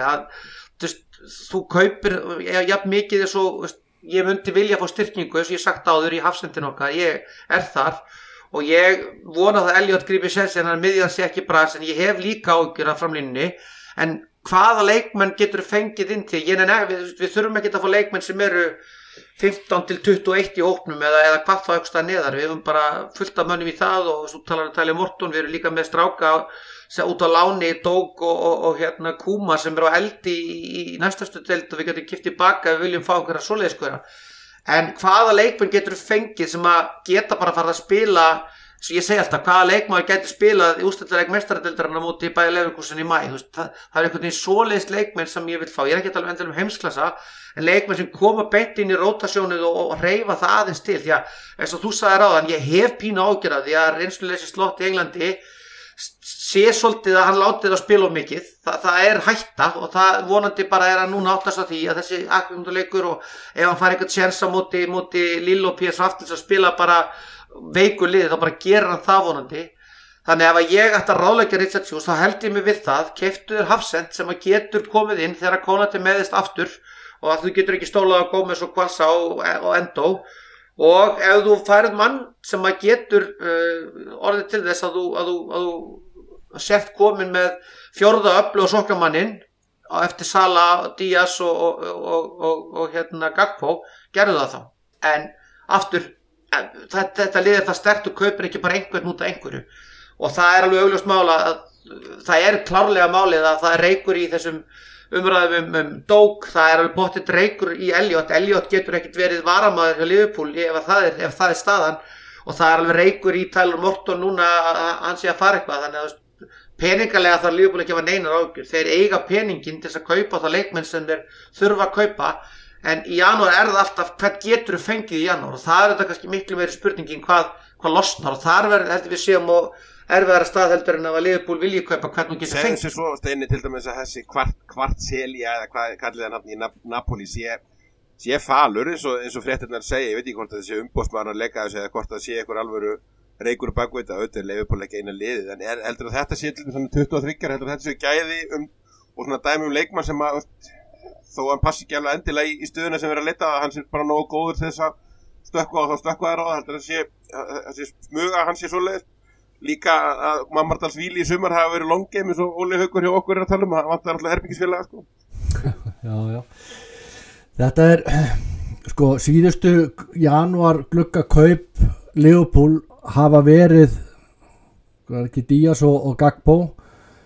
Þú kaupir jafn mikið eins og ég myndi vilja fá styrkingu eins og ég sagt áður í hafsendin okkar, ég er þar og ég vona að Elliot grípi séns en hann miðjan sé ekki bras en ég hef líka áhyggjur af framlínunni en hvaða leikmenn getur fengið inn til við þurfum ekki að fá leikmenn sem eru 15 til 21 í hópnum eða hvað þá eitthvað neðar, við höfum bara fullt af mönnum í það og svo talar um Tyler Morton, við erum líka með stráka út á láni, Dóg og Kuma sem eru á eldi í næstastu deild og við getum kipt tilbaka ef við viljum fá einhverja svoleiðis en hvaða leikmenn getur fengið sem að geta bara farið að spila svo ég segi alltaf, hvaða leikmaður getur spilað í úrslitaleik meistaradeildarinnar móti Bayer Leverkusen í maí, það er einhvern veginn svoleiðis leikmenn sem ég vil fá, ég er ekki að tala um heimsklassa en leikmenn sem koma beint inn í rótasjónið og hreyfa það aðeins til því að eins og þú sagðir áðan, ég hef pínu ágjörð því að reynsluleysi slott í Englandi sé svolítið að hann látið að spila of mikið, það er hætta og það vonandi bara er að núna áttast á því að þessi akkumunduleikur og ef hann fær eitthvað séns á móti Lille og PSV til að spila bara veiku lið þá bara gerir hann það vonandi þannig ef að ég ætti að ráðleggja Richard Hughes þá held ég mig við það, keyptu þér hafsend sem að getur komið inn þegar Konati meðist aftur og að þú getur ekki stólað á Gómez og Kvanza og Endo og ef þú færið mann sem að getur orðið til þess að þú sért komin með 4. öflu og sóknarmanninn eftir Sala, Díaz og Gakpo, gerðu það þá en aftur þetta liðir það sterkt og kaupir ekki bara einhvern út af einhverju og það er alveg augljóst mál að það er klárlega málið að það er reykur í þessum umræðum Dóg, það er alveg pottitt reykur í Elliot getur ekkert verið varamaður hjá Liverpool ef það er staðan og það er alveg reykur í Tyler Morton núna að hann sé að fara eitthvað þannig að peningalega þarf Liverpool ekki að hafa neinar áhyggjur, þeir eiga peningin til þess að kaupa það leikmenn sem þeir þurfa að kaupa en í janúar er það alltaf hvað getur þú fengið í janúar og það er þetta kannski miklu meiri spurningin hvað losnar og þar heldur við séum og erfiðara stað heldur en að Liverpool vilji kaupa hvernig hún getur fengið. Segðu sér svo Steini til dæmis að þessi kvartselja eða hvað kallir það nafn í Napoli sé falur eins og fréttirnar segja, ég veit ekki hvort þessi umboðsmaður að leika þessu eða hvort það sé einhver alvöru reykur bakveita auðvitað Liverpool ekki eina liðið en heldur að þetta sé til dæmis 23 heldur að þetta sé gæði og svona dæmi leikmann sem að þó hann passi ekki alveg endilega í stöðuna sem verið að leita að hann sé bara nógu góður til þess að stökkva og þá stökkva þær á það heldur að þessi smuga hann sé svoleiðis líka að Mammardals Víli í sumar hafa verið longgeim eins og Óli Haukur hjá okkur er að tala það vantar alltaf herbyggisfélaga sko. Já þetta er sko síðustu janúar glugga kaup Liverpool hafa verið ekki Díaz og Gakpo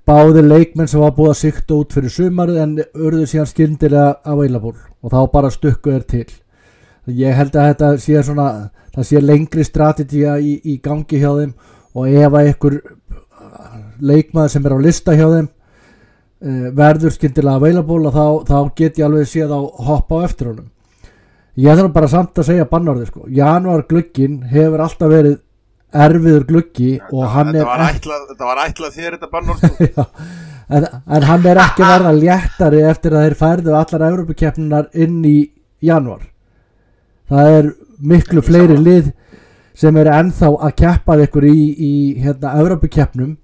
báðir leikmenn sem var búið að sikta út fyrir sumarið en urðu síðan skyndilega available og þá bara stukku til. Ég held að þetta sé svona, það sé lengri strategía í gangi hjá þeim og ef að einhver leikmaður sem á lista hjá þeim verður skyndilega available og þá get ég alveg séð á hoppa á eftir honum. Ég þarf bara samt að segja bannorðið sko. Janúar glugginn hefur alltaf verið erfiður gluggi og hann þetta var ætlað þér þetta bannorð sko. en hann ekki verða léttari eftir að þeir færðu allar Evrópukeppninar inn í janúar. Það miklu fleiri lið sem ennþá að keppa ykkur í Evrópukeppnum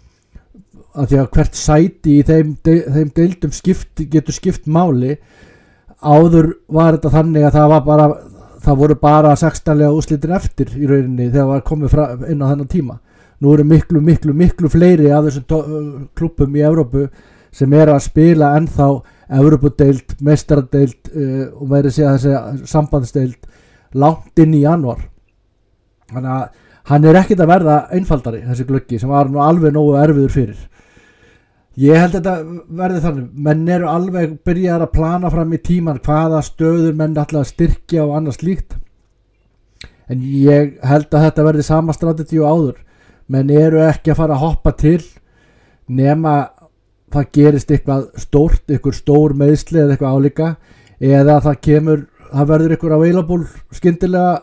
af því að hvert sæti í þeim deildum getur skipt máli. Áður var þetta þannig að það voru bara 16 úrslitin eftir í rauninni þegar var komið inn á þennan tíma. Nú eru miklu fleiri af þessum klubbum í Evrópu sem að spila ennþá Evrópudeild, meistaradeild og meira segja þessi sambandsdeild langt inn í janúar. Þannig að hann ekkert að verða einfaldari þessi gluggi sem var nú alveg nógu erfiður fyrir. Ég held að þetta verði þannig, menn eru alveg byrjaðar að plana fram í tíman hvaða stöður menn ætla að styrkja og annað slíkt. En ég held að þetta verði sama strategi og áður. Menn eru ekki að fara að hoppa til nema það gerist eitthvað stórt, eitthvað stór meiðsli eða eitthvað álíka eða það verður eitthvað available skyndilega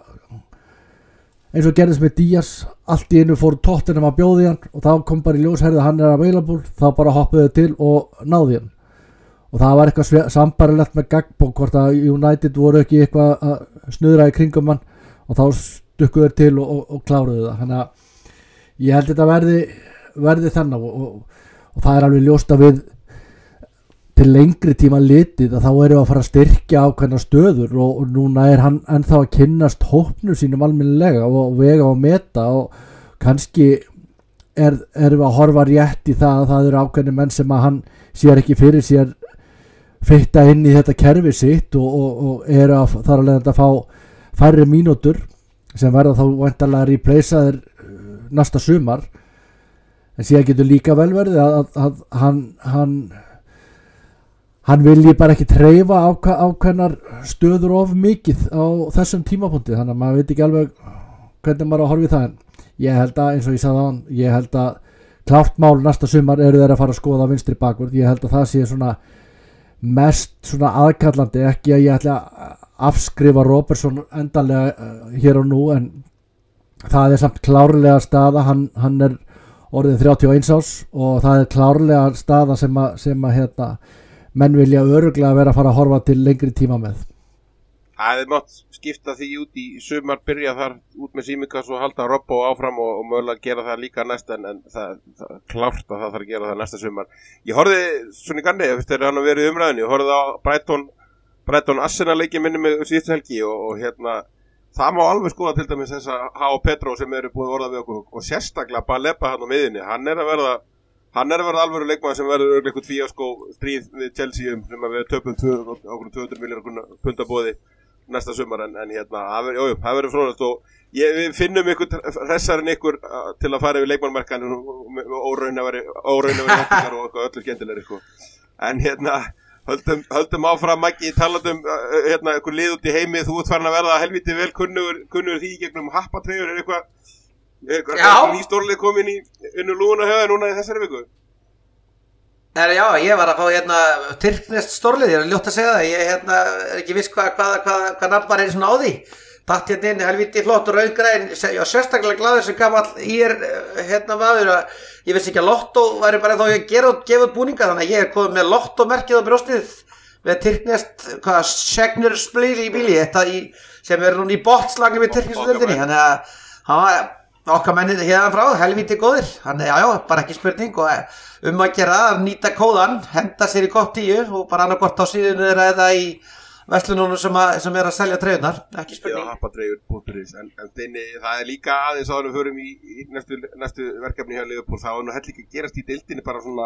eins og gerðist með Díaz, allt í einu fór Tottenham að bjóði hann og þá kom bara í ljós, hann available, þá bara hoppuðu til og náði hann. Og það var eitthvað sambarilegt með Gagbo, hvort að United voru ekki eitthvað að snuðra í kringum hann og þá stukkuðu til og kláruðu það. Þannig að ég held þetta verði þannig og það alveg ljóst að við til lengri tíma litið að þá erum við að fara að styrkja ákveðna stöður og núna hann ennþá að kynnast hópnum sínum almennilega og vega og meta og kannski erum við að horfa rétt í það að það eru ákveðni menn sem að hann sér ekki fyrir sér fitta inn í þetta kerfi sitt og þar að leiðandi að fá færri mínútur sem verða þá væntanlega replaceaðir næsta sumar. En síðan getur líka vel verið að hann vilji bara ekki treyfa ákveðnar stöður of mikið á þessum tímapunkti, þannig að maður veit ekki alveg hvernig maður að horfa í það. En ég held að, eins og ég sagði áðan, ég held að klárt mál næsta sumar eru þeir að fara að skoða vinstri bakvörð. Ég held að það sé svona mest svona aðkallandi, ekki að ég ætla að afskrifa Robertson endanlega hér og nú, en það samt klárlega staða, hann orðin 31 árs og það klárlega staða sem að menn vilja örugglega vera að fara að horfa til lengri tíma með. Það mátt skipta því út í sumar, byrja þar út með Símikas og halda Robbo áfram og mögulega gera það líka næsta en það klárt að það þarf að gera það næsta sumar. Ég horfði svona í ganni eftir hann að vera í umræðinu, ég horfði á Brighton Arsenal leikið minni með síðustu helgi og það má alveg skoða til dæmis þess að H. Petro sem eru búið orðað við okkur og sérstaklega Baleba hann á miðinni, hann er að verða alvöru leikmaður sem verður örugglega eitthvað fíaskó stríð við Chelsea sem að við töpum 200 milljóna punda boði næsta sumar en það verður fróðlegt og við finnum ykkur hressar en ykkur til að fara yfir leikmannmarkan og óraunaveri hættingar og öllu skemmtilegri sko. En höldum áfram Maggi, talandum ykkur lið út í heimi, þú ert farin að verða helviti vel kunnugur því gegnum happatreyjur eitthvað ný stórlið komin í lúuna höfða núna í þessari viku? Já, ég var að fá tyrkneskt stórlið, ég ljótt að segja það, ég ekki viss hvað nafn var svona á því. Datt inn helviti flott og rauðgræn, ég var sérstaklega glaður sem gamall maður að ég vissi ekki að Lotto væri bara þá ég gefa út búninga, þannig að ég komið með Lotto merkið á brjóstið með tyrknest Segner Splil í bíli, sem núna í botslagi með tyrknestu dildinni, þannig að hann var okkar mennið hérna frá, helviti góðir, þannig bara ekki spurning og að gera að nýta kóðan, henda sér í gott 10 og bara annarkvort á síðunni eða í verslunum sem að selja treyjurnar, ekki spurning. Já, happatreyjur.is, en Steini, það líka aðeins áður við förum í næstu verkefni hjá Liverpool, það nú heldur ekki að gerast í deildinni bara svona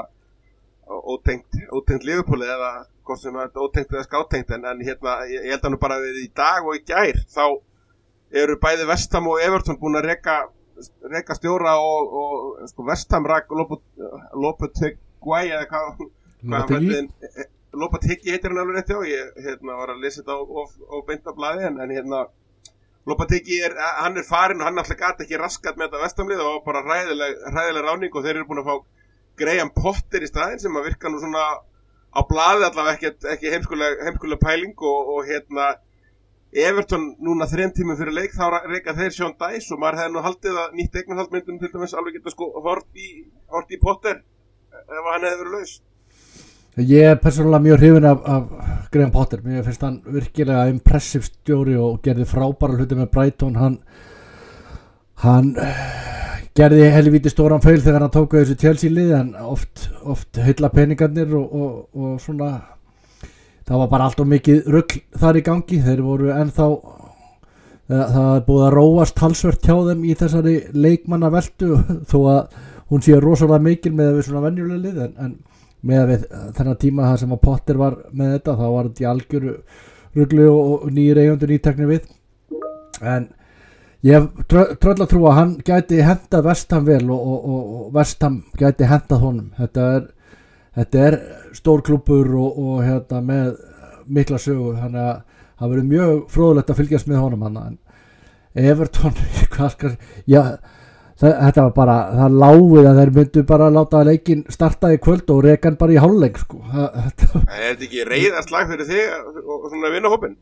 ótengt Liverpool eða hvort sem er ótengt eða skáttengt, en ég held að nú bara við í dag og í gær, þá eru bæði West Ham og Everton búin að reka stjóra og sko West Ham rak Guay eða hvað Lopategui heitir hann alveg rétt hjá, ég var að lesa þetta á beintablaði en Lopategui hann farinn og hann alltaf gat ekki raskat með þetta vestamlið og bara hræðileg ráning og þeir eru búin að fá Graham Potter í staðinn sem að virka nú svona á blaði allavega ekki heimskuleg pæling og Everton núna 3 tímum fyrir leik þá reka þeir Sean Dyche og maður hefði nú haldið að nýtt eignarhald myndum til dæmis alveg geta hort í Potter ef hann hefði verið laus. Ég er persónulega mjög hrifinn af Graham Potter, mér finnst hann virkilega impressive stjóri og gerði frábæra hluti með Brighton, hann gerði helvíti stóran faul þegar hann tók þessu Chelsea lið en oft heilla peningarnir og svona það var bara allt of mikið rugl þar í gangi, þeir voru ennþá það er búið að róast talsvert hjá þeim í þessari leikmannaveltu þó að hún sé rosalega mikil með við svona venjuleg lið en með við þennan tíma það sem að Potter var með þetta þá var þetta í algjöru ruglu og nýjir eigendur nýteknir við en ég tröll að trúa að hann gæti hentað West Ham vel og West Ham gæti hentað honum þetta er stór klúbbur og með mikla sögu þannig að það verður mjög fróðlegt að fylgjast með honum hann en Everton þetta var bara það láguð að þeir myndu bara láta leikin starta í kvöld og reka hann bara í hálfleik sko. Það er ekki reiðarslag fyrir þig og svona vinahópin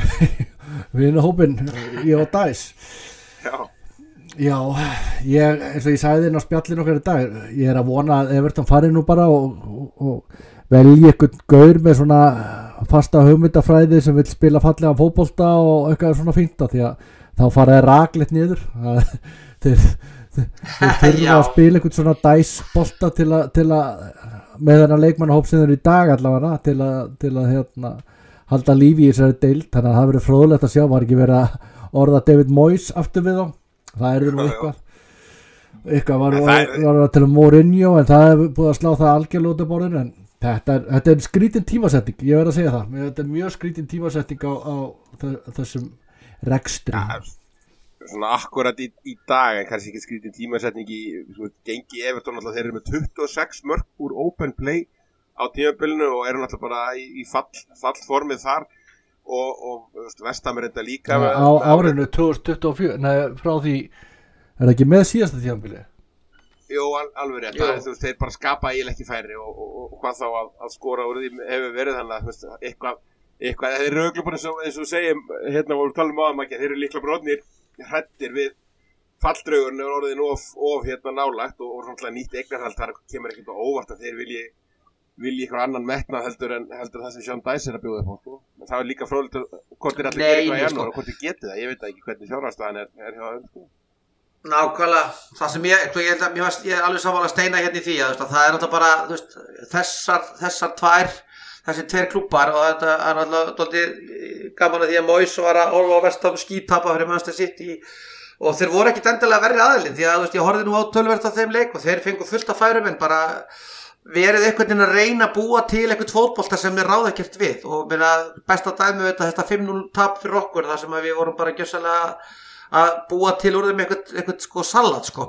ég og Dyche já ég eins og ég sagði inn á spjallinu okkar í dag ég er að vona að Everton fari nú bara og velji einhvern gaur með svona fasta hugmyndafræði sem vil spila fallega fótbolta og eitthvað svona fínta því að þá fara þeir rakleitt niður þeir þurfa að spila einhvern svona Dyche-bolta til að með þennan leikmannahóp sem þeir eru í dag allavega til að halda lífi í þessari deild þannig að það verður fróðlegt að sjá var ekki verið að orða David Moyes aftur við þá það er nú eitthvað var til Mourinho en það er búið að slá það algjörlega út af borðinu en þetta er skrítin tímasetning ég verð að segja það þetta er mjög skrítin tímasetning á þessum rekstri svona akkurat í dag en kannski ekki skrítin tímasetning í gengi Everton alltaf þeir eru með 26 mörk úr open play á tímabilinu og eru alltaf bara í fallformið þar og West Ham er þetta líka á árinu 2024 frá því er það ekki með síðasta tímabili? Jú, alveg rétt það er þeir bara skapa eiginlega ekki færi og hvað þá að skora úr því hefur verið þannig að eitthvað þeir eru öglum bara eins og segjum voru talum á þeir eru líkla brotnir hrættir við falldraugurinn er orðin of nálægt og svona nýtt eignarhald þar kemur ekkert á óvart að þeir vilji eitthvað annan metnað heldur það sem Sean Dyche er að bjóða upp á sko. En það er líka fróðilegt hvort þeir allir gera eitthvað í janúar og hvort þeir geti það ég veit ekki hvernig fjárhagsstaðan er hjá þeim sko. Nákvæmlega, það sem ég er alveg sammála steina hérna í því að það er náttúrulega bara þessir tveir klúbbar og þetta er náttúrulega gaman að því að Moyes var að orfa á West Ham skítapa fyrir Manchester City og þeir voru ekkit endilega verri aðilinn því að ég horfði nú á töluvert af þeim leik og þeir fengu fullt af færum en bara verið einhvern veginn að reyna að búa til eitthvað fótbolta sem þeir ráða ekkert við og besta dæmi þetta 5-0 tap fyrir okkur þar sem við vorum bara gjörsamlega að búa til úr þeim eitthvað sko salat sko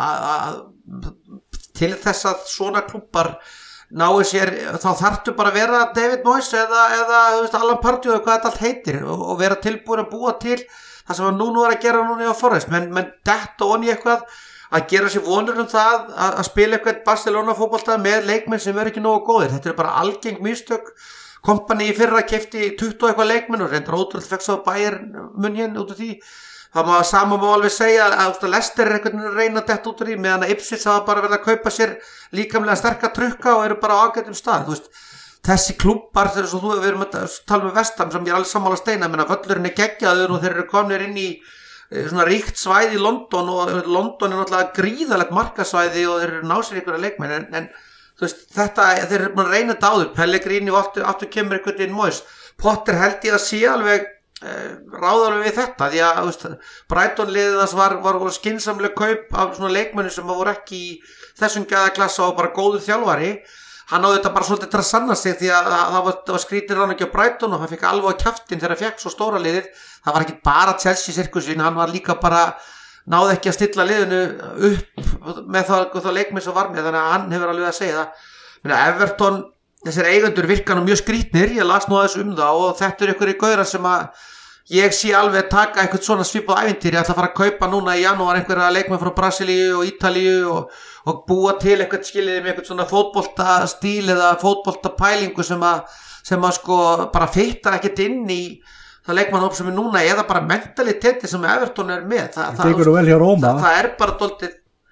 til þess að svona klúbbar náu sér þá þarftu bara að vera David Moyes eða Alan Pardew eða hvað þetta allt heitir og vera tilbúin að búa til það sem hann nú er að gera núna á Forest menn detta onni eitthvað að gera sér vonur það að spila eitthvað Barcelona fótbolta með leikmenn sem eru ekki nógu góðir þetta er bara algeng mistök Kompany í fyrra keypti 20 eitthvað leikmenn og reyndar ótrúlega fekk svo Bayern München út af því það sama má alveg segja að Leicester er einhvern veginn að reyna detta út úr því meðan að Ipswich hafa bara verið að kaupa sér líkamlega sterka trukka og eru bara á ágætum stað þessi klúbbar þegar svo við erum að tala með West Ham sem ég er alls sammála steina völlurinn er geggjaður og þeir eru komnir inn í svona ríkt svæði í London og London er náttúrulega gríðalegt markasvæði og þeir eru násir ykkur að leikmenn en þetta þeir eru búin að reyna þetta áður Pellegrini og aftur kemur einhvern veginn Moyes Potter held ég að sé alveg ráðalveg við þetta því að Brighton liðið þess var skynsamleg kaup af svona leikmennu sem voru ekki í þessum gæðaklassa og bara góður þjálfari hann náði þetta bara svolítið til að sanna sig því að það var skrítið rann ekki á Brighton og hann fikk alveg á kjaftin þegar hann fekk svo stóra liðið það var ekki bara Chelsea-sirkusin hann var líka bara náði ekki að stilla liðinu upp með það leikmenn sem var með þannig að hann hefur alveg að segja það Everton, þessir eigendur virka nú mjög skrýtnir, ég las nú aðeins það og þetta einhverjir gaurar sem að ég sé alveg taka eitthvað svona svipað ævintýri, ég ætla að fara að kaupa núna í janúar einhverja leikmenn frá Brasilíu og Ítalíu og búa til eitthvað skilið með eitthvað svona fótboltastíl eða fótboltapælingu sem að sko bara fittar ekkert inn í það leikmannhóp sem núna eða bara mentaliteti sem Everton með það bara dálítið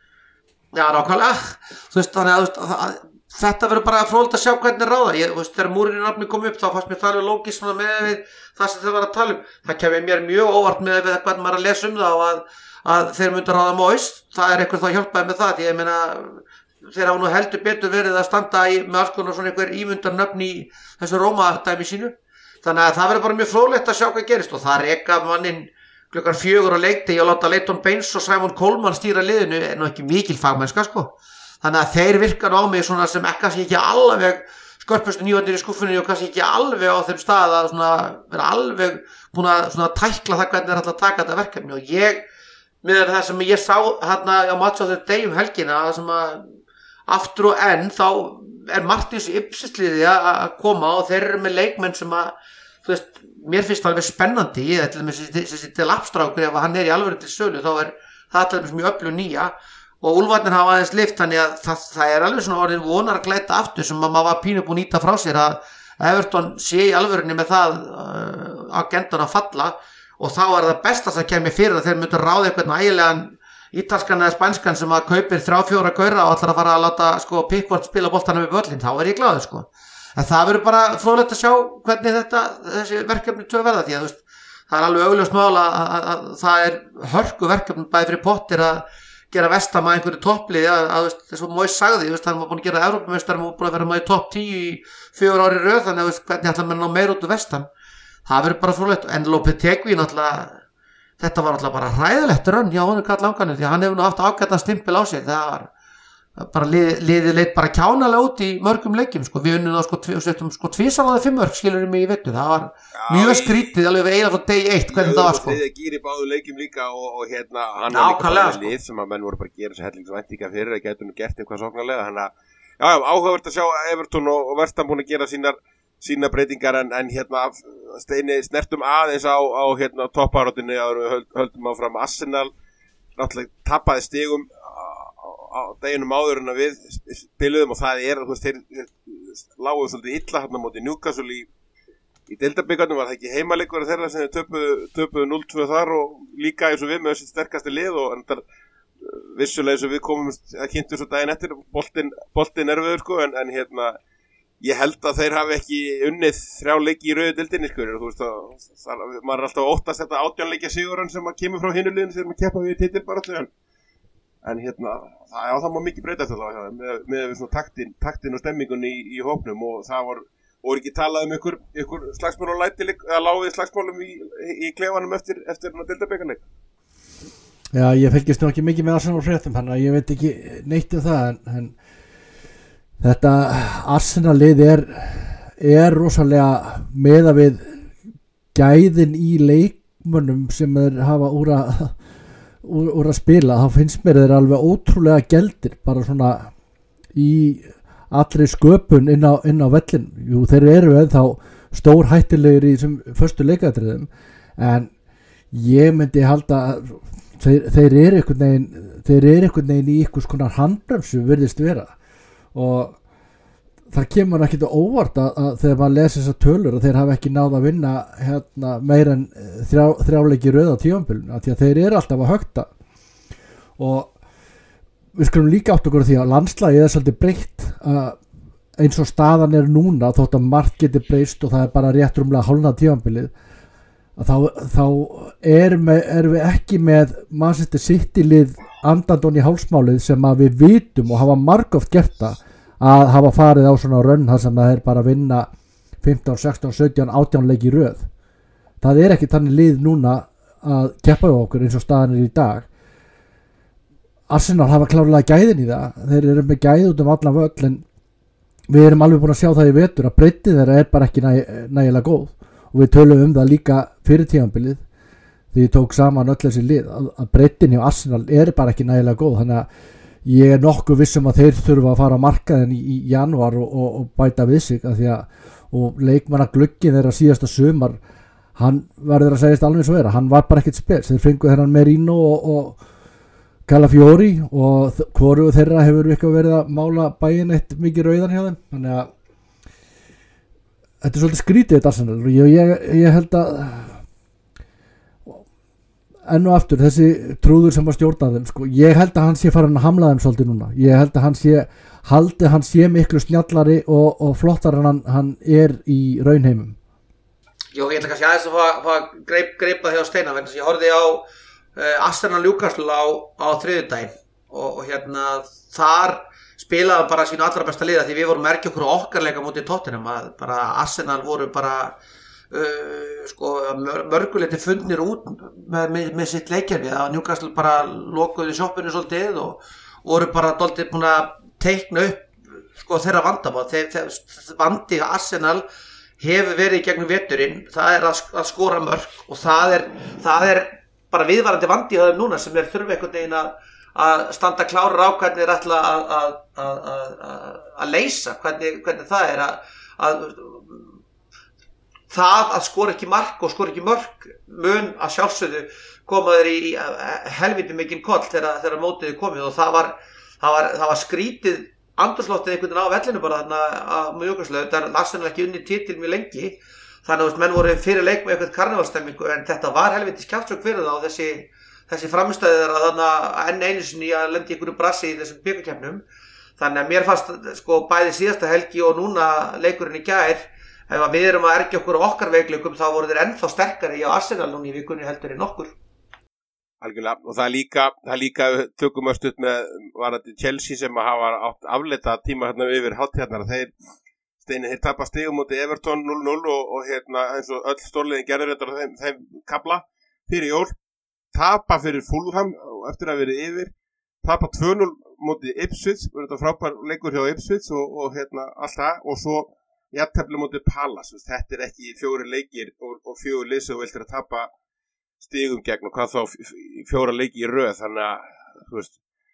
nákvæmlega þú veist þannig að þetta verður bara fróðilegt að sjá hvernig ráða þegar Múrinn nafni kom upp þá fannst mér það alveg lógist svona með það sem þau var að tala það kemur mér mjög óvart með hvernig maður að lesa það að þeir myndu ráða Moyes það eitthvað þá hjálpaði með það ég meina þeir hafa nú heldur betur verið að standa með alls konar svona einhver ímyndarnöfn í þessu Róma-dæmi sínu þannig að það verður bara mjög fróðilegt að sjá hvað gerist og það reka mannin klukkan 4 á leikdegi og láta Leighton Baines og Simon Coleman stýra liðinu nú ekki mikil fagmennska sko þannig að þeir virka á mig svona sem kannski ekki alveg skörpustu nývandir í skúfunni og kannski ekki alveg á þeim stað að svona vera alveg búin að svona tækla það hvernig ætla að taka þetta verkefni og ég með það sem ég sá hérna á Match of the Day helgina það sem að aftur og enn þá Martins Ipswich-liði að koma og þeir eru með leikmenn sem að þú veist, mér finnst það alveg spennandi ég ætla með þessi til Abstrákur ef hann í alvöru til sölu þá það alltaf mjög öflug nýja og Úlfarnir hafa aðeins lyft þannig að það alveg svona orðin vonar að glæta aftur sem maður var pínu búin nýta frá sér að Everton sé í alvörunni með það agendan að falla og þá það besta sem kemur fyrir að þeir myndu ráða eitthvað ægilegan ítalskan eða spænskan sem að kaupir 3-4 gaura og ætlar að fara að láta sko Pickford spila boltanum í völlin þá ég glaður sko en það verður bara fróðlegt að sjá hvernig þessi verkefni tvö verða því að þú veist það alveg augljóst mál að það hörku verkefni bæði fyrir Potter að gera Vestam að einhverju topplið að þess að Moyes sagði hann var búin að gera Evrópumeistarum og búin að vera með í topp 10 í 4 ári röð þannig að hvernig ætla menn ná meir út úr Vestam það verður bara fróðlegt en Lopetegui náttúrulega þetta var náttúrulega bara hræðilegt rönn hjá honum Karl Langanum því að hann hefur nú haft ágætan stimpil á sig það var bara liðið leit bara kjánalega út í mörgum leikjum sko við unnum þá sko tvísalaði 5 mörg skilur mig í vetur það var mjög skrítið alveg eiginlega frá degi 1 hvernig það var sko þriðja gír í báðu leikjum líka og hérna hann var líka bara lið sem að menn voru bara að gera þessu hellingsvæntinga fyrir að getur nú gert eitthvað sóknarlega þannig að áhugavert að sjá Everton og Vestam búin að gera sína breytingar en hérna Steini snertum aðeins á hérna topparáttinu að við höldum áfram Arsenal náttúrulega tapaði stigum á deginum áður en að við spiluðum og það þú veist þeir láguðu svolítið illa hérna móti Newcastle í deildabikarnum var það ekki heimaleikur þeirra sem töpuðu 0-2 þar og líka eins og við með þessi sterkasti lið og endar vissulega eins og við komum að kynntu svo daginn eftir boltin erfiður sko en hérna ég held að þeir hafi ekki unnið 3 leiki í rauðu deildinni sko þú veist að maður alltaf óttast þetta 18 leikja sigurinn sem að kemur frá hinu liðinu sem að keppa við titilbaráttu en hérna það má mikið breyta þetta með svona taktin og stemmingunni í hópnum og það voru ekki talað ykkur slagsmál og læti að lági slagsmálum í klefanum eftir deildabikarleik. Já, ég fylgist nú ekki mikið með Arsenal fréttum þannig að ég veit ekki neitt það en þetta Arsenal-lið er rosalega meða við gæðin í leikmönnum sem þeir hafa úr að spila þá finnst mér þeir alveg ótrúlega geldir bara svona í allri sköpun inn á vellin jú þeir eru ennþá stór hættilegir í þessum förstu leikatriðum en ég myndi halda þeir eru einhvern veginn í einhvers konar handbremsu virðist vera og það kemur ekki til óvart að þegar maður lesi þessar tölur að þeir hafa ekki náð að vinna hérna meir en 3 leiki röð á tímabilinu því að þeir eru alltaf að högta og við skulum líka átt okkur því að landslagið svolítið breytt eins og staðan núna þótt að margt geti breyst og það bara rétt rúmlega hálfnað tímabilið að þá erum við ekki með Manchester City lið andandón í hálsmálið sem að við vitum og hafa margoft gert það að hafa farið á svona rönn þar sem það er bara að vinna 15, 16, 17, 18 leiki í röð það er ekki þannig lið núna að keppa við okkur eins og staðan í dag Arsenal hafa klárlega gæðin í það þeir eru með gæð út allan völl en við erum alveg búin að sjá það í vetur að breytin þeirra er bara ekki nægilega góð og við tölum það líka fyrir tímabilið því ég tók saman öll þessi lið að breytin hjá Arsenal er bara ekki nægilega góð þannig að ég nokkuð vissum að þeir þurfa að fara á markaðin í janúar og bæta við sig af því og leikmanna glugginn þeirra síðasta sumar, hann verður að segjast alveg svo hann var bara ekkert spes, þeir fengu þennan Merino og Calafiori og hvoru þeirra hefur eitthvað verið að mála bæinn eitt mikið rauðan hjá þeim, þannig að þetta svolítið skrítið þetta Arsenal og ég held að enn og aftur þessi trúður sem að stjórna þeim sko, ég held að hann sé farin að hamla þeim svolítið núna, ég held að hann sé miklu snjallari og flottar en hann í raunheimum. Jó, ég ætla kannski aðeins að fá greipa hjá Steina vegna þess að ég horfði á Arsenal Newcastle á þriðjudaginn og þar spilaði bara sínu allra besta liða því við vorum merkja okkur okkar leika móti Tottenham að bara Arsenal voru bara mörguleiti fundnir út með sitt leikkerfi að Newcastle bara lokuði sjoppinu svolítið og voru bara dálítið búin að teikna upp þeirra vandamál vandi Arsenal hefur verið í gegnum veturinn, það að skora mörk og það er bara viðvarandi vandi á þeim núna sem þurfa einhvern veginn að standa klárar á hvernig þeir ætla að leysa hvernig það er það að skora ekki mark og skora ekki mörk mun að sjálfsögðu koma þeir í helviti mikinn koll þegar mótið komið og það var skrítið andrúmsloftið einhvern veginn á vellinu bara þarna á Newcastle, það Arsenal ekki unni titil mjög lengi, þannig að menn voru fyrir leik með eitthvað karnevalstemmingu en þetta var helviti skjálfsök fyrir það og þessi framstæði þeirra þarna enn einu sinni að lendi einhverju brasi í þessum bikarkeppnum, þannig að mér fannst bæði síðasta helgi og núna leikurinn í gær ef við erum að ergja okkur á okkar veikleikum þá voru þeir ennþá sterkari á Arsenal núna í vikunni heldur en okkur. Algjörlega, og það líka tökum að stutt með varandi Chelsea sem að hafa átt afleita tíma yfir hátíðarnar þeir tapa stigum móti Everton 0-0 og eins og öll stórliðin gerður þetta þeim kapla fyrir jól, tapa fyrir Fulham eftir að verið yfir, tapa 2-0 móti Ipswich, þetta frábær leikur hjá Ipswich og allt það og svo jafntefli móti Palace, þetta ekki 4 leikir og 4 lið sem þú viltir að tapa stigum gegn og hvað þá 4 leiki í röð, þannig að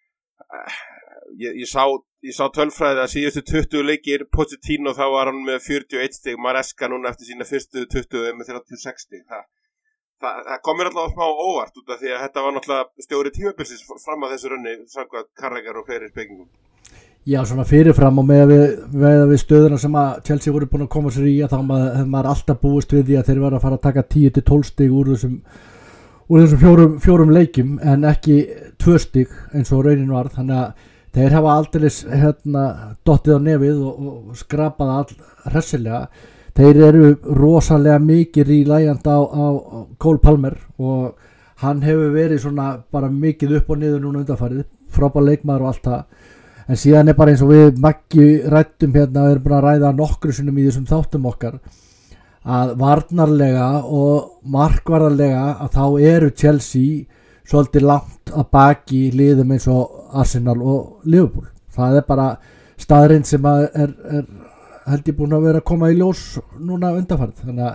ég sá tölfræði að síðustu 20 leikir Pochettino þá var hann með 41 stig, Maresca núna eftir sína fyrstu 20 með 36 stig, það kom mér allavega smá óvart út af því að þetta var náttúrulega stjóri tímabilsins fram að þessu runni samkvæmt Carragher og fleiri spekingum. Já, svona fyrirfram og með við stöðuna sem að Chelsea voru búin að koma sér í að þá hefði maður alltaf búist við því að þeir var að fara að taka 10-12 stig úr þessum fjórum leikjum en ekki 2 stig eins og raunin var, þannig að þeir hafa aldeilis dottið á nefið og skrapað all hressilega. Þeir eru rosalega mikið rílægjandi á Cole Palmer og hann hefur verið svona bara mikið upp og niður núna undanfarið, frábær leikmaður og allt það. En síðan er bara eins og við Maggi rættum við erum búin að ræða nokkru sinnum í þessum þáttum okkar að varnarlega og markvarðarlega að þá eru Chelsea svolítið langt að baki liðum eins og Arsenal og Liverpool. Það er bara staðrind sem er held ég búin að vera að koma í ljós núna undanfarið. Þannig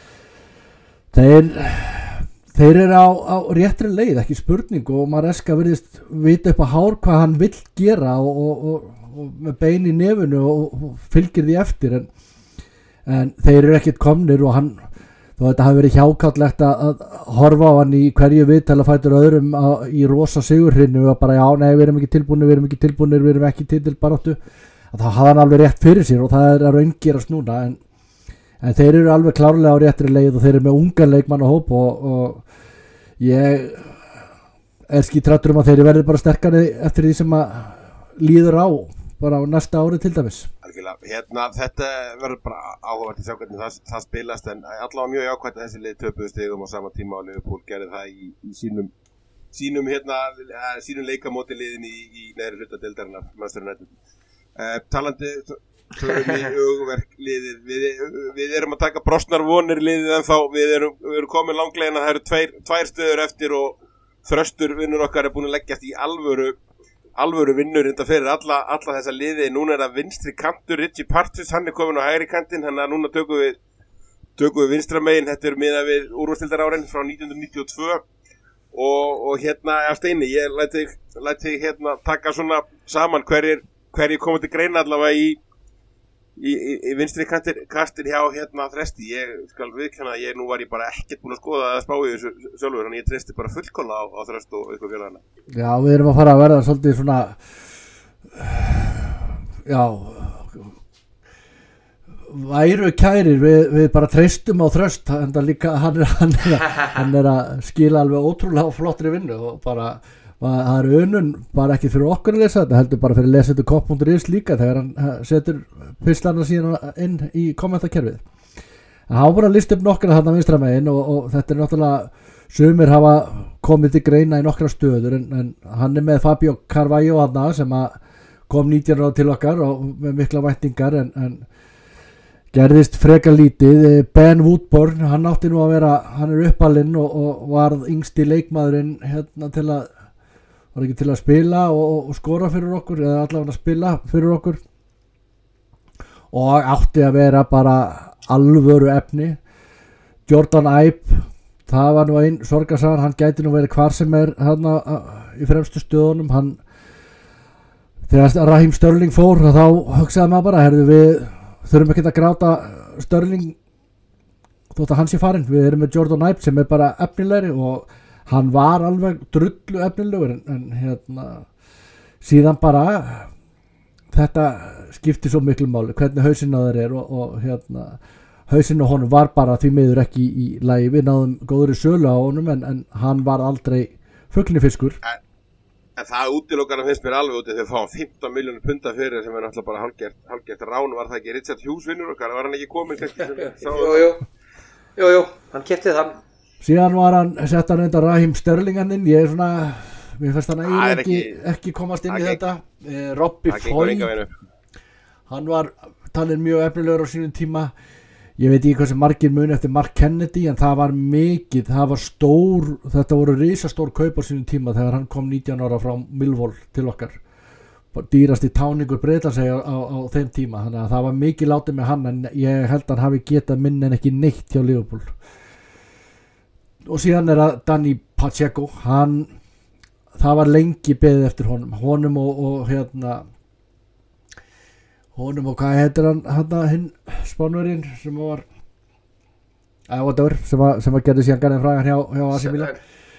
að þeir eru á réttri leið, ekki spurning og Maresca virðist vita upp á hár hvað hann vill gera og með bein í nefinu og fylgir því eftir en þeir eru ekkert komnir og hann, þó þetta hafi verið hjákátlegt að horfa á hann í hverju viðtala fætur öðrum í rosa sigurhrinu og bara já, nei, við erum ekki tilbúnir, við erum ekki titilbaráttu, að þá hafði hann alveg rétt fyrir sér og það er að raungerast núna en þeir eru alveg klárlega á réttri leið og þeir eru með ungan leikmann á hóp og ég er skítrættur að þeir verði bara sterkari eftir því sem að líður á bara á næsta ári til dæmis. Þetta verður bara áhugavert að sjá hvernig það spilast en allavega mjög jákvæmt að þessi lið töpuðu stigum á sama tíma og Liverpool gerði það í sínum leikamóti liðin í neðri hluta deildarinnar Manchester United. Talandi förum í hugverk liðið, við erum að taka brostnar vonir liðið en þá við erum komin langlegin að það eru tvær stöður eftir og Þröstur vinnur okkar er búin að leggjast í alvöru vinnur þetta fyrir alla þessa liði. Núna er það vinstri kantur Richie Partus, hann er komin á hægri kantinn, þannig að núna tökum við vinstra megin. Þetta er miðað við úrvalsdeildarárin frá 1992 og af Steini, ég læt þig taka svona saman hverjir komið til greina allavega í vinstri kastin hjá Þresti. Ég skal viðkenna að nú var ég bara ekkert búin að skoða að spá í þessu sjálfur, þannig ég treysti bara fullkomlega á Þrest og ykkur félagana. Já, við erum að fara að verða svolítið svona væru kærir, við bara treystum á Þröst, en það líka hann er að skila alveg ótrúlega flottri vinnu og bara það er unun bara ekki fyrir okkur að lesa þetta, heldur bara fyrir lesendur kopp.is líka þegar hann setur pislana síðan inn í kommentakerfið. Hann var bara að lista upp nokkra þarna vinstra megin og þetta er náttúrulega sumir hafa komið til greina í nokkra stöður en hann er með Fabio Carvalho þarna sem að kom 19 ára til okkar og með mikla væntingar en gerðist frekar lítið. Ben Woodburn, hann átti nú að vera, hann er uppalinn og varð yngsti leikmaðurinn var ekki til að spila og skora fyrir okkur eða allavega að spila fyrir okkur og átti að vera bara alvöru efni. Jordan Ibe, það var nú einn sorgarsagan, hann gæti nú verið hvar sem er þarna í fremstu stöðunum. Þegar Raheem Sterling fór þá hugsaði maður bara, við þurfum ekki að gráta Sterling þótt að hann sé farinn, við erum með Jordan Ibe sem er bara efnilegri og hann var alveg drullu efnilegur en síðan bara þetta skipti svo miklu máli hvernig hausinn á þeir er og hausinn á honum var bara því miður ekki í lagi. Við náðum góðri sölu á honum en hann var aldrei fuglnifiskur. En það útilokana finnst mér alveg út þegar fá 15 milljónir punda fyrir sem er náttúrulega bara hálfgert rán. Var það ekki Richard Hughes vinnur okkar? Var hann ekki kominn kannski? Jú, hann keypti þann. Síðan var hann sett hann enda Raheem Sterlinganninn. Ég er mér finnst hann eiginlega ekki komast inn í þetta. Robbie Foy, hann var talinn mjög efnilegur á sínum tíma. Ég veit ekki hvað sem margir muni eftir Mark Kennedy en það var mikið, þetta voru risastór kaup á sínum tíma þegar hann kom 19 ára frá Millwall til okkar. Dýrasti táningur Bretlandseyja á þeim tíma, þannig að það var mikið látið með hann en ég held að hann hafi getað minna en ekki neitt hjá Liverpool. Og síðan er það Danny Pacheco, það var lengi beðið eftir honum og hvað heitir hann hinn Spánverjinn sem var whatever, sem að gerði síðan garðin frægan hjá AC Milan.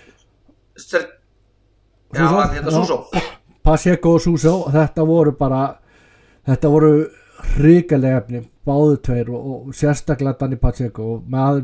Suso. Pacheco og Suso, þetta voru hrikalega efni, báðu tveir og sérstaklega Danny Pacheco og maður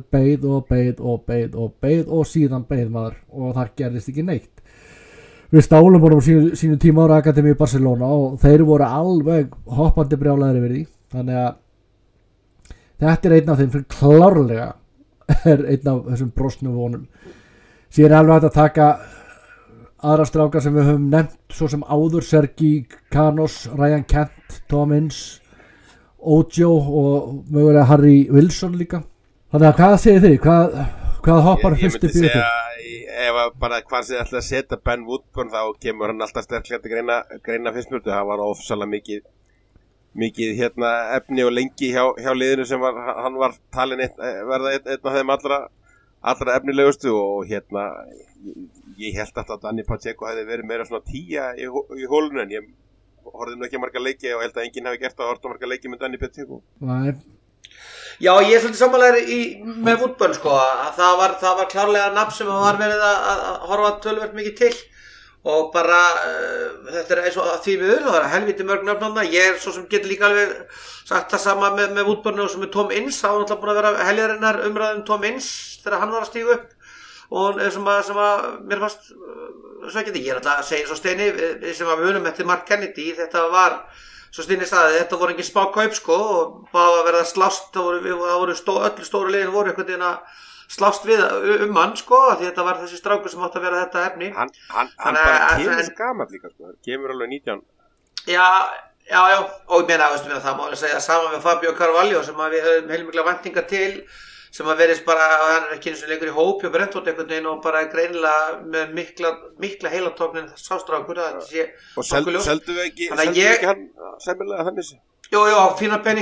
beið og síðan beið maður og það gerðist ekki neitt. Við stálum honum sínu tíma ára Akademi í Barcelona og þeir voru alveg hoppandi brjálæðir yfir því, þannig að þetta er einn af þeim fyrir klárlega er einn af þessum brostnu vonum. Síðan er alveg hægt að taka aðra strákar sem við höfum nefnt svo sem áður, Sergi Canos, Ryan Kent, Tom Ince, Ojo og mögulega Harry Wilson líka. Þannig að hvað segir þið? Hvað hoppar fyrst upp í þetta? Ef bara hvað sem ætla að setja Ben Woodburn þá kemur hann alltaf sterklega til greina fyrstmjöldu. Það var ofsalega mikið efni og lengi hjá liðinu sem hann var talin verða einn af þeim allra efnilegustu og ég held að Danny Pacheco hefði verið meira svona 10 í hólunu en ég horfði nú ekki að marga leiki og held að enginn hafi gert að horfa marga leiki með Danny Pacheco. Nei. Já, ég er svolítið sammálaður með Woodburn sko, að það var klárlega nafn sem var verið að horfa töluvert mikið til og bara þetta er eins og því miður, það var helviti mörg nöfnanna. Ég er svo sem getur líka alveg sagt það sama með Woodburn og sem með Tom Ince. Það var náttúrulega búin að vera heljarinnar umræðum Tom Ince þegar hann var að stíga upp og sem að mér fannst svekkjandi. Ég er alltaf að segja svo Steini sem að við unum eftir Mark Kennedy, þetta var svo Steini sagði, þetta voru ekki spá kaup sko og bara að verða slást, öll stóru liðin voru einhvern veginn að slást við hann sko, því þetta var þessi strákur sem átti að vera þetta efni. Hann bara kemur svo gamall líka sko, kemur alveg 19. Já, og ég meina það má segja saman með Fabio Carvalho sem að við höfum heilmikla væntingar til, sem að verðist bara, hann er ekki eins og lengur í hóp hjá Brentford einhvern veginn og bara greinilega með mikla heilatóknin sástrákur að þetta sé og seldu við ekki hann sæmilega þannig? Jú, fína penning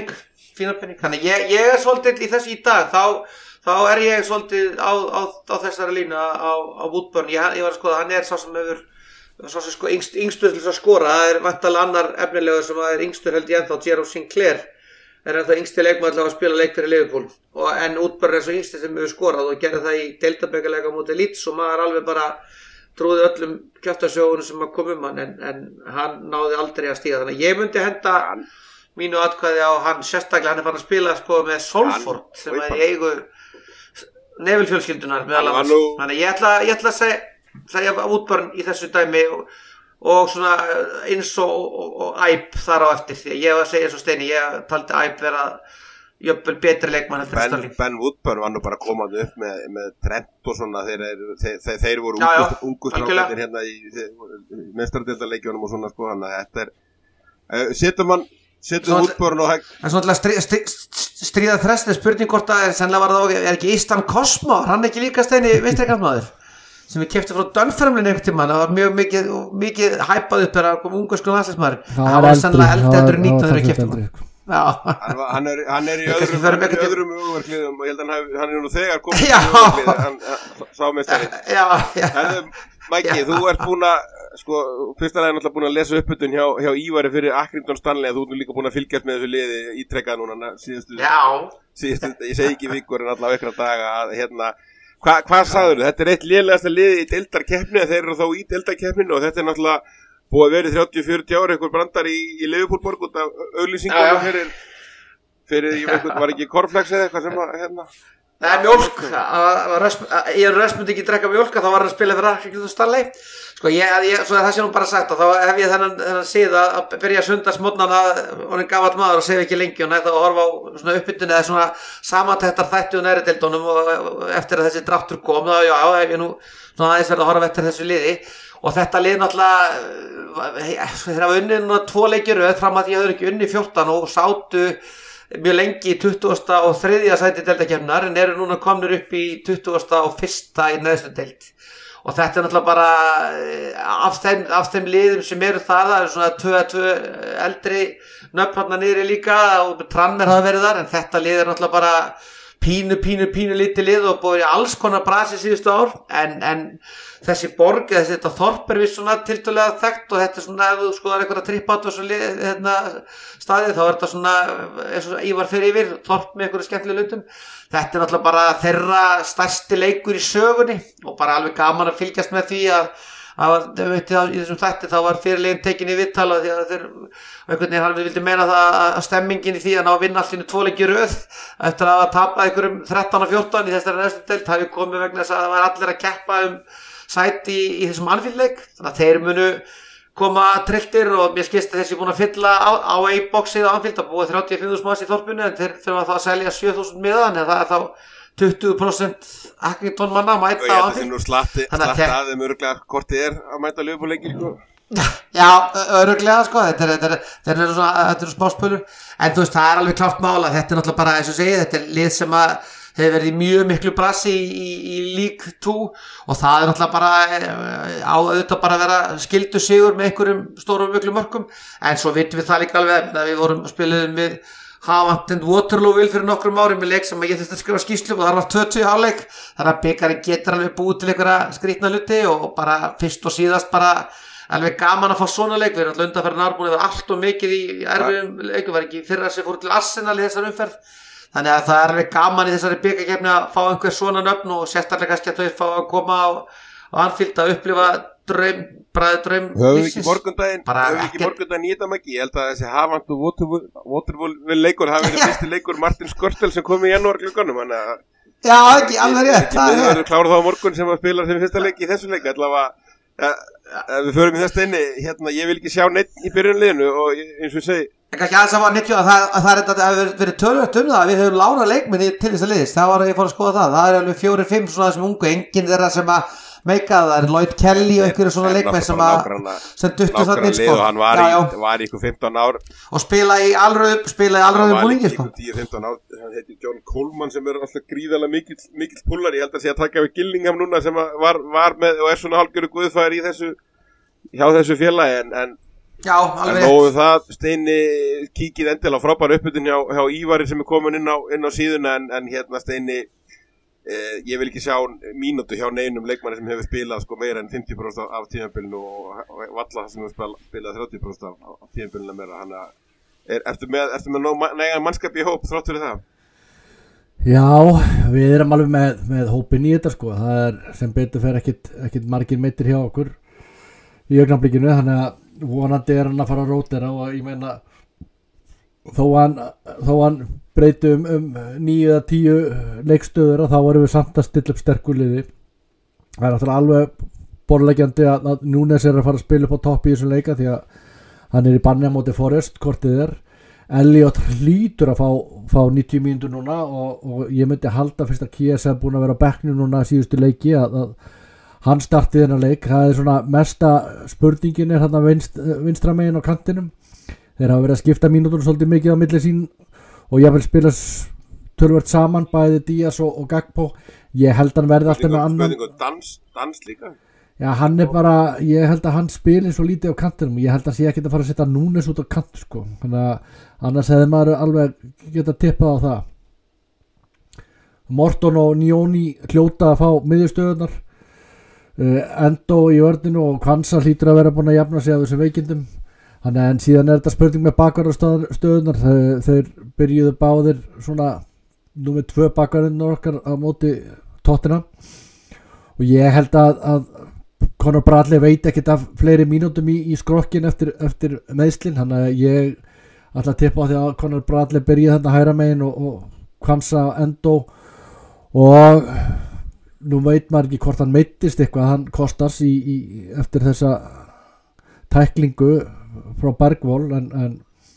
fína penning. Þannig ég svolítið í þessu í dag, þá ég svolítið á þessari línu á Woodburn. Ég var að skoða, hann sá sem sko yngstur til að skora. Það vantalega annar efnilegur sem yngstur held ég ennþá, Jerome Sinclair. Ennþá yngsti leikmaður að spila leik fyrir Liverpool. En Woodburn svo yngsti sem hefur skorað og gerði það í deildabikarleika móti Leeds og maður alveg bara trúði öllum kjaftasögunum sem kom hann en hann náði aldrei að stíga. Þannig að ég myndi henda mínu atkvæði á hann sérstaklega. Hann fann að spila sko með Solford sem í eigu Neville fjölskyldunar meðal annars. Þannig að ég ætla að segja Woodburn í þessu dæmi og svona eins og Æp þar á eftir því að ég var að segja eins og Steini, ég taldi Æp vera jöfnvel betri leikmann heldur en Sterling. Ben Woodburn var nú bara komandi upp með Trent og svona, þeir voru ungu strákarnir hérna í meistaradeildarleikjunum og svona sko, þannig að þetta setur Woodburn og en svona stríða þrestið spurning hvort að sennilega var það ekki Istan Cosmo, hann ekki líka Steini vinstri-kantmaður sem við keyptum frá Dunfermline einhvern tímann. Það var mjög mikið hæpað upp þegar að koma ungarskum landsliðsmaður. Það var sennilega eldri heldur en 19 þegar við keyptum hann. Hann í öðrum ögurkliðum og ég held að hann nú þegar komið í ögurklið, hann sá meistari. Mæki, þú ert búin að, sko, fyrst að það náttúrulega búin að lesa uppbytun hjá Ívari fyrir Accrington Stanley, að þú ert líka búin að fylgjast með þessu liði ítrekkað núna síðustu, ég segi ekki vikur en allavega einhverja daga að hérna. Hvað sagðurðu? Þetta eitt lélegasta liði í deildarkeppni, þeir eru þá í deildarkeppninu og þetta náttúrulega búið að verið 30-40 ára einhver brandar í Liverpool-borg út af auglýsingum fyrir ég veit var ekki Cornflakes eða eitthvað sem hérna. Nei, mjólk, ég myndi ekki drekka mjólk, þá var hann að spila fyrir Accrington Stanley. Sko, svo það sé nú bara sagt og þá hef ég þennan síð að byrja sundarsmótnana og hann gafall maður og sef ekki lengi og nætti að horfa á svona uppbytun eða svona samantættar þætti og næri deildunum og eftir að þessi dráttur kom þá hef ég nú svona aðeins verið að horfa eftir þessu liði og þetta lið náttúrulega þeir hafa unnið núna 2 leikir fram að því að þau ekki unnið 14 og sátu mjög lengi í 20. og 3. sæti deildakeppninnar en eru núna komnir upp í 20. og 1. í neðstu deild. Og þetta náttúrulega bara af þeim liðum sem eru það eru svona 2 eldri nöfn hérna niðri líka og Tranmere hafa verið þar en þetta lið náttúrulega bara pínu lítið lið og búið í alls konar brasi síðustu ár en þessi borg eða þetta þorp viss svona tiltölulega þekkt og þetta svona ef þú skoðar einhverja trippát og svona hérna staðið þá þetta svona eins og Ívar fyrir yfir þorp með einhverju skemmtilega hlutum. Þetta náttúrulega bara þeirra stærsti leikur í sögunni og bara alveg gaman að fylgjast með því að í þessum þætti þá var fyrirlegin tekin í viðtala því að þeir einhvern veginn hann vildi meina það að stemmingin í því að ná að vinna allir 2 leiki í röð eftir að hafa tapað einhverjum 13-14 í þessari næstu deild hafi komið vegna þess að það var allir að keppa sæti í þessum Anfield-leik þannig að þeir munu koma trilltir og mér skilst að þessi búin að fylla á A-boxið á Anfield að búið 35.000 manns í þorpinu en þeir þurfa þá að selja 7.000 miðan en það þá 20% Accrington manna að mæta á Anfield. Ég held að það sé nú slatti af þeim öruglega hvort þið að mæta Liverpool-leikir sko. Já, öruglega sko, þetta eru smá spölur en þú veist það er alveg klárt mála þetta er náttúrulega bara eins og segið, þetta er lið sem að hefur verið í mjög miklu brasi í League 2 og það er náttúrulega bara auðvitað bara að vera skildu sigur með einhverjum stórum miklu mörkum en svo vitum við það líka alveg að við vorum spiluðum við Havant and Waterloo fyrir nokkrum árum með leik sem ég þurfti að skrifa skýrslu og það var 20 hálfleik þannig að bikarinn getur alveg búið til einhverja skrýtna hluti og bara fyrst og síðast bara alveg gaman að fá svona leik við erum alltaf undanferðin árbúin eða allt og mikið í erfiðum leikum var ekki fyrra sem fór til Arsenal í þessari umferð þannig að það er alveg gaman í þessari bikarkeppni að fá einhver svona nöfn og sérstaklega kannski að þau fá að koma á Anfield að upplifa draum höfum ekki morgundaginn í þetta mæki ég held að þessi Havant og Waterloo leikur hafi verið fyrsti leikur Martin Skörtel sem kom í janúar klukkanum já ekki alveg rétt það er klára þá á morgun sem að spila þeim fyrsta leik í þessu leik allavega við förum í þetta inni hérna ég vil ekki sjá neitt í byrjunliðinu og eins og ég segi ekki aðeins að var nýttjó að það er þetta að verið tölvöld það við höfum lánað leikminni til þess að liðist það var að ég fór að skoða það er alveg 4-5 svona þessum ungu enginn þeirra sem að meika það er Lloyd Kelly og einhverju svona leikmenn sem duttu það inn sko hann var í ykkur 15 ár og spila í alröðu búlingi sko 10-15 ár hann heiti John Coleman sem er alltaf gríðarlega mikill púlar ég held að sé að taka við Gillingham núna sem var með og er svona hálfgerðu guðfæður í þessu hjá þessu félagi en Já, alveg En nógu það, Steini, kíkið endilega frábæra uppbytun hjá Ívari sem komin inn á síðuna en hérna Steini, ég vil ekki sjá mínútu hjá neinum leikmanni sem hefur spilað sko meira en 50% af tímabilinu og valla það sem hefur spilað 30% af tímabilinu meira. Þannig að ertu með nægan mannskap í hóp þrátt fyrir það? Já, við erum alveg með hópin í þetta sko. Það sem betur fer ekkit margir meittir hjá okkur í augnablikinu, þannig að vonandi hann að fara að rótera og ég meina þó hann breyti um 9 eða 10 leikstöður þá erum við samt að stilla upp sterku liði. Það er náttúrulega alveg borðleggjandi að Núnes að fara að spila upp á topp í þessum leika því að hann í banni á móti Forrest, kortið Elliot hlýtur að fá 90 mínútur núna og ég myndi halda fyrst að Kiesa er búin að vera á bekknum núna síðustu leiki að hann startið þennan leik. Það svona mesta spurningin þarna vinstra megin á kantinum. Þeir hafa verið að skipta mínútur svolítið mikið á milli sín og ég vil spila tölvert saman bæði Díaz og Gakpo. Ég held hann verði alltaf með annan dans líka. Já, hann bara, ég held að hann spili svo lítið á kantinum. Ég held að sé ekki að fara að setja Núnes út á kant sko. Þannig að annars hefði maður alveg geta tippað á það. Morton og Njóni hljóta að fá miðjustöðunar. Endo í vörninu og Kvansa hlýtur að vera búin að jafna sig af þessum veikindum. Þannig en síðan þetta spurning með bakvarðarstöðunar. Þeir byrjuðu báðir svona númer 2 bakvarðinnar okkar á móti Tottenham og ég held að Conor Bradley veit ekkert af fleiri mínútum í skrokkin eftir meiðslin, þannig að ég ætla að tippa á því að Conor Bradley byrja þarna hægra megin og Kvansa Endo og nú veit maður ekki hvort hann meiddist eitthvað, hann kostast eftir þessa tæklingu frá Bergvall en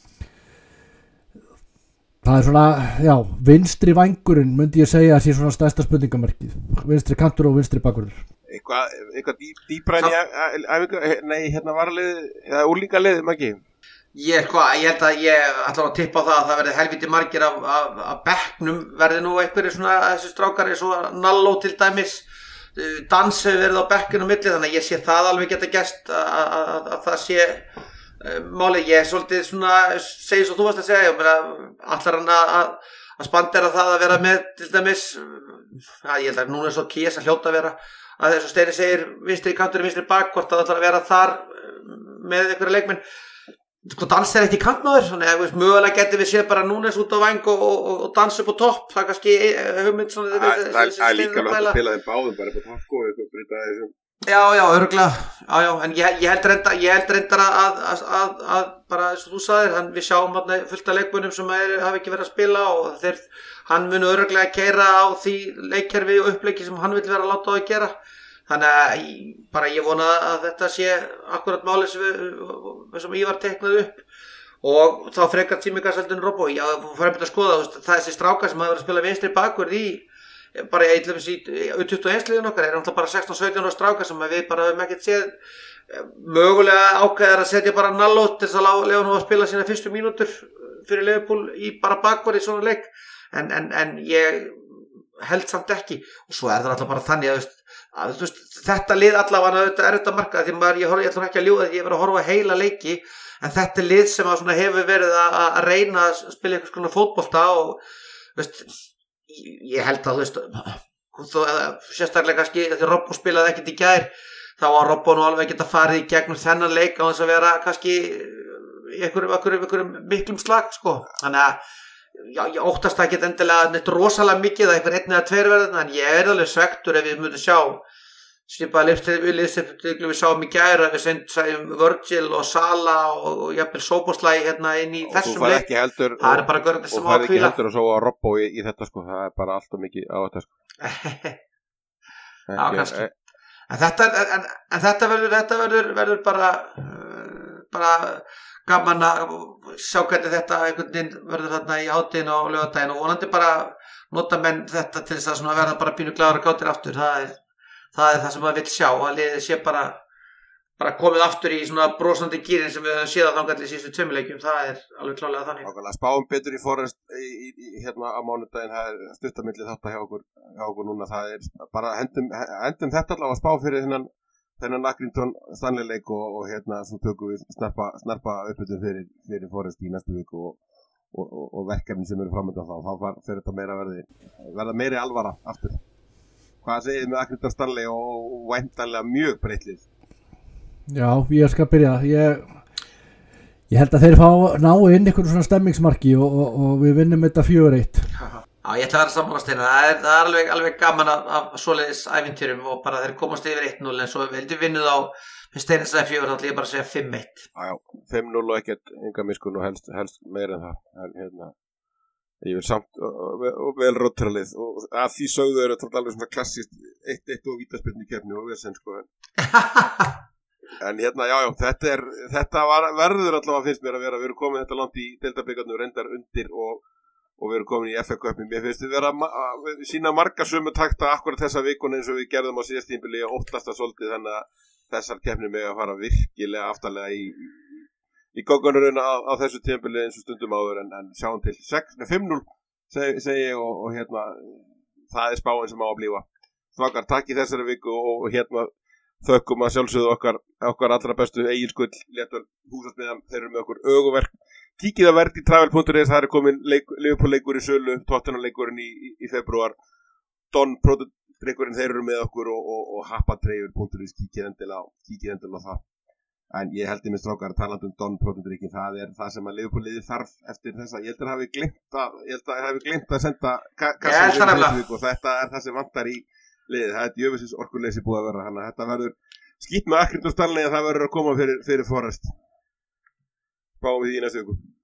það er svona, já, vinstri vængurinn myndi ég segja að sé svona stærsta spurningamarkið, vinstri kantur og vinstri bakvörður. Eitthvað dýbræn hérna varalið eða úrlingalið, Maggi? Ég held að ég ætla að tippa á það að það verði helviti margir af bekknum verði nú einhverjir svona þessi strákar eins og Nalló til dæmis. Dans hefur verið á bekkinu milli, þannig að ég sé það alveg geta gerst að það sé málið. Ég svolítið svona segi svo þú varst að segja, ég meina allar hann að spandera það að vera með til dæmis, ég held að núna er svo Kies að hljóta að vera að þess að Steini segir vinstri kantur vinstri bakkvort að það ætlar að vera þar með einhverja leikmenn. Sko Dans er ekki kantnáður, þannig að mögulega getur við séð bara Núnes út á væng og Dans upp á topp, það er kannski hugmynd svona það er líka alveg að spila þeim báðum bara upp á topp og eitthvað breyta þessum. Já, örugglega, já, en ég held reyndar að bara eins og þú sagðir, við sjáum fullt af leikmönnum sem hafa ekki verið að spila og hann mun örugglega keyra á því leikkerfi og uppleiki sem hann vill vera að láta á að gera. Þannig að bara ég vona að þetta sé akkurat málið sem Ívar teiknaði upp og þá frekar tímikarsaldun Robbo. Ég fór einmitt að skoða þessi strákar sem hafa verið að spila vinstri bakvörð bara í U21-liðin okkar er náttúrulega bara 16-17 ára strákar sem við bara höfum ekkert séð. Mögulega ákveðar að setja bara Nalló til þess að lega nú að spila sína fyrstu mínútur fyrir Liverpool í bara bakvörð í svona leik en ég held samt ekki og svo það alltaf bara þannig að þetta lið allavega þetta er þetta markað því ég ætla ekki að ljúga því ég verið að horfa heila leiki en þetta er lið sem að hefur verið að reyna að spila eitthvað svona fótbolta og ég held að sérstaklega kannski því Robbo spilaði ekkert í gær þá var Robbo nú alveg geta farið í gegnum þennan leik á þess að vera kannski í einhverjum miklum slag sko. Þannig að já, ég óttast það ekki endilega neitt rosalega mikið að einhver 1 eða 2 verðin en ég er alveg svektur ef við myndum sjá svipaða liðsefnileglu við sáum í gær að við segjum Virgil og Sala og jafnvel Szoboszlai hérna inn í þessum leik það er bara görðandi sem á að og þú fær ekki heldur að sóa Robbo í þetta sko það er bara alltaf mikið á þetta sko já kannski en þetta verður bara gaman að sjá hvernig þetta einhvern veginn verður þarna í hádeginu og laugardaginn og vonandi bara nota menn þetta til þess að verða bara pínu glaður og kátir aftur það er það sem maður vill sjá að liðið sé bara komið aftur í svona brosandi gírin sem við höfum séð að þangað til síðustu 2 leikjum það er alveg klálega þannig Ákveðlega spáum betur í Forrest hérna á mánudaginn það er stuttamilli þátt hjá okkur núna það er bara hendum þetta allavega að spá fyrir þennan Accrington Stanley leik og svo tökum við snarpa uppbytun fyrir Forest í næstu viku og verkefni sem eru framöndan þá fer þetta meira verða meiri alvara aftur. Hvað segir þið með Accrington Stanley og væntanlega mjög breytt lið? Já, ég skal byrja. Ég held að þeir ná inn einhvern svona stemmingsmarki og við vinnum þetta 4-1. Já, ég ætla að vera sammálast hérna. Það er alveg gaman af svoleiðis ævintýrum og bara þeir komast yfir 1-0 en svo veldi vinnuð á með Steinsæði 4 þá ætla ég bara að segja 5-1. Já, 5-0 og ekkert enga miskun og helst meira en það. En ég vil samt og vel róttralið og að því sögðu eru þetta alveg svona klassist 1-1 og vítaspyrnu keppni og vesen sko. En já, þetta verður allavega finnst mér að vera, við erum komin þetta langt í deildabikarnir reyndar undir og við erum komin í FA Cup. Mér finnst við vera að sína marga sömu takta akkurat þessa vikuna eins og við gerðum á síðast tímabili og óttasta svolítið þannig að þessar keppnir með að fara virkilega aftarlega í góðgunaruna á þessu tímabili eins og stundum áður en sjáum til 5-0 segi ég og það spáin sem á að blífa. Svakar takk í þessari viku og þökkum að sjálfsögðu okkar allra bestu Egilskull léttur húsasmiðan, þeir eru með okkur öguverk. Kíkið að verditravel.is, það er komin Liverpool-leikur í sölu, Tottenham-leikurinn í febrúar, Don Product-leikurinn þeir eru með okkur og happatreyjur.is, kíkið endilega á það. En ég held með strákar talandi Don Product-leikin, það er það sem að Liverpool-liði þarf eftir þessa. Ég held að hafi gleymt að senda kassan og þetta er það sem vantar í liðið. Það er djöfisins orkuleysi búið að vera, þannig að þetta verður skýtt með Accrington Stanley að það verður að koma fyrir Forest. Báum við í næstu viku.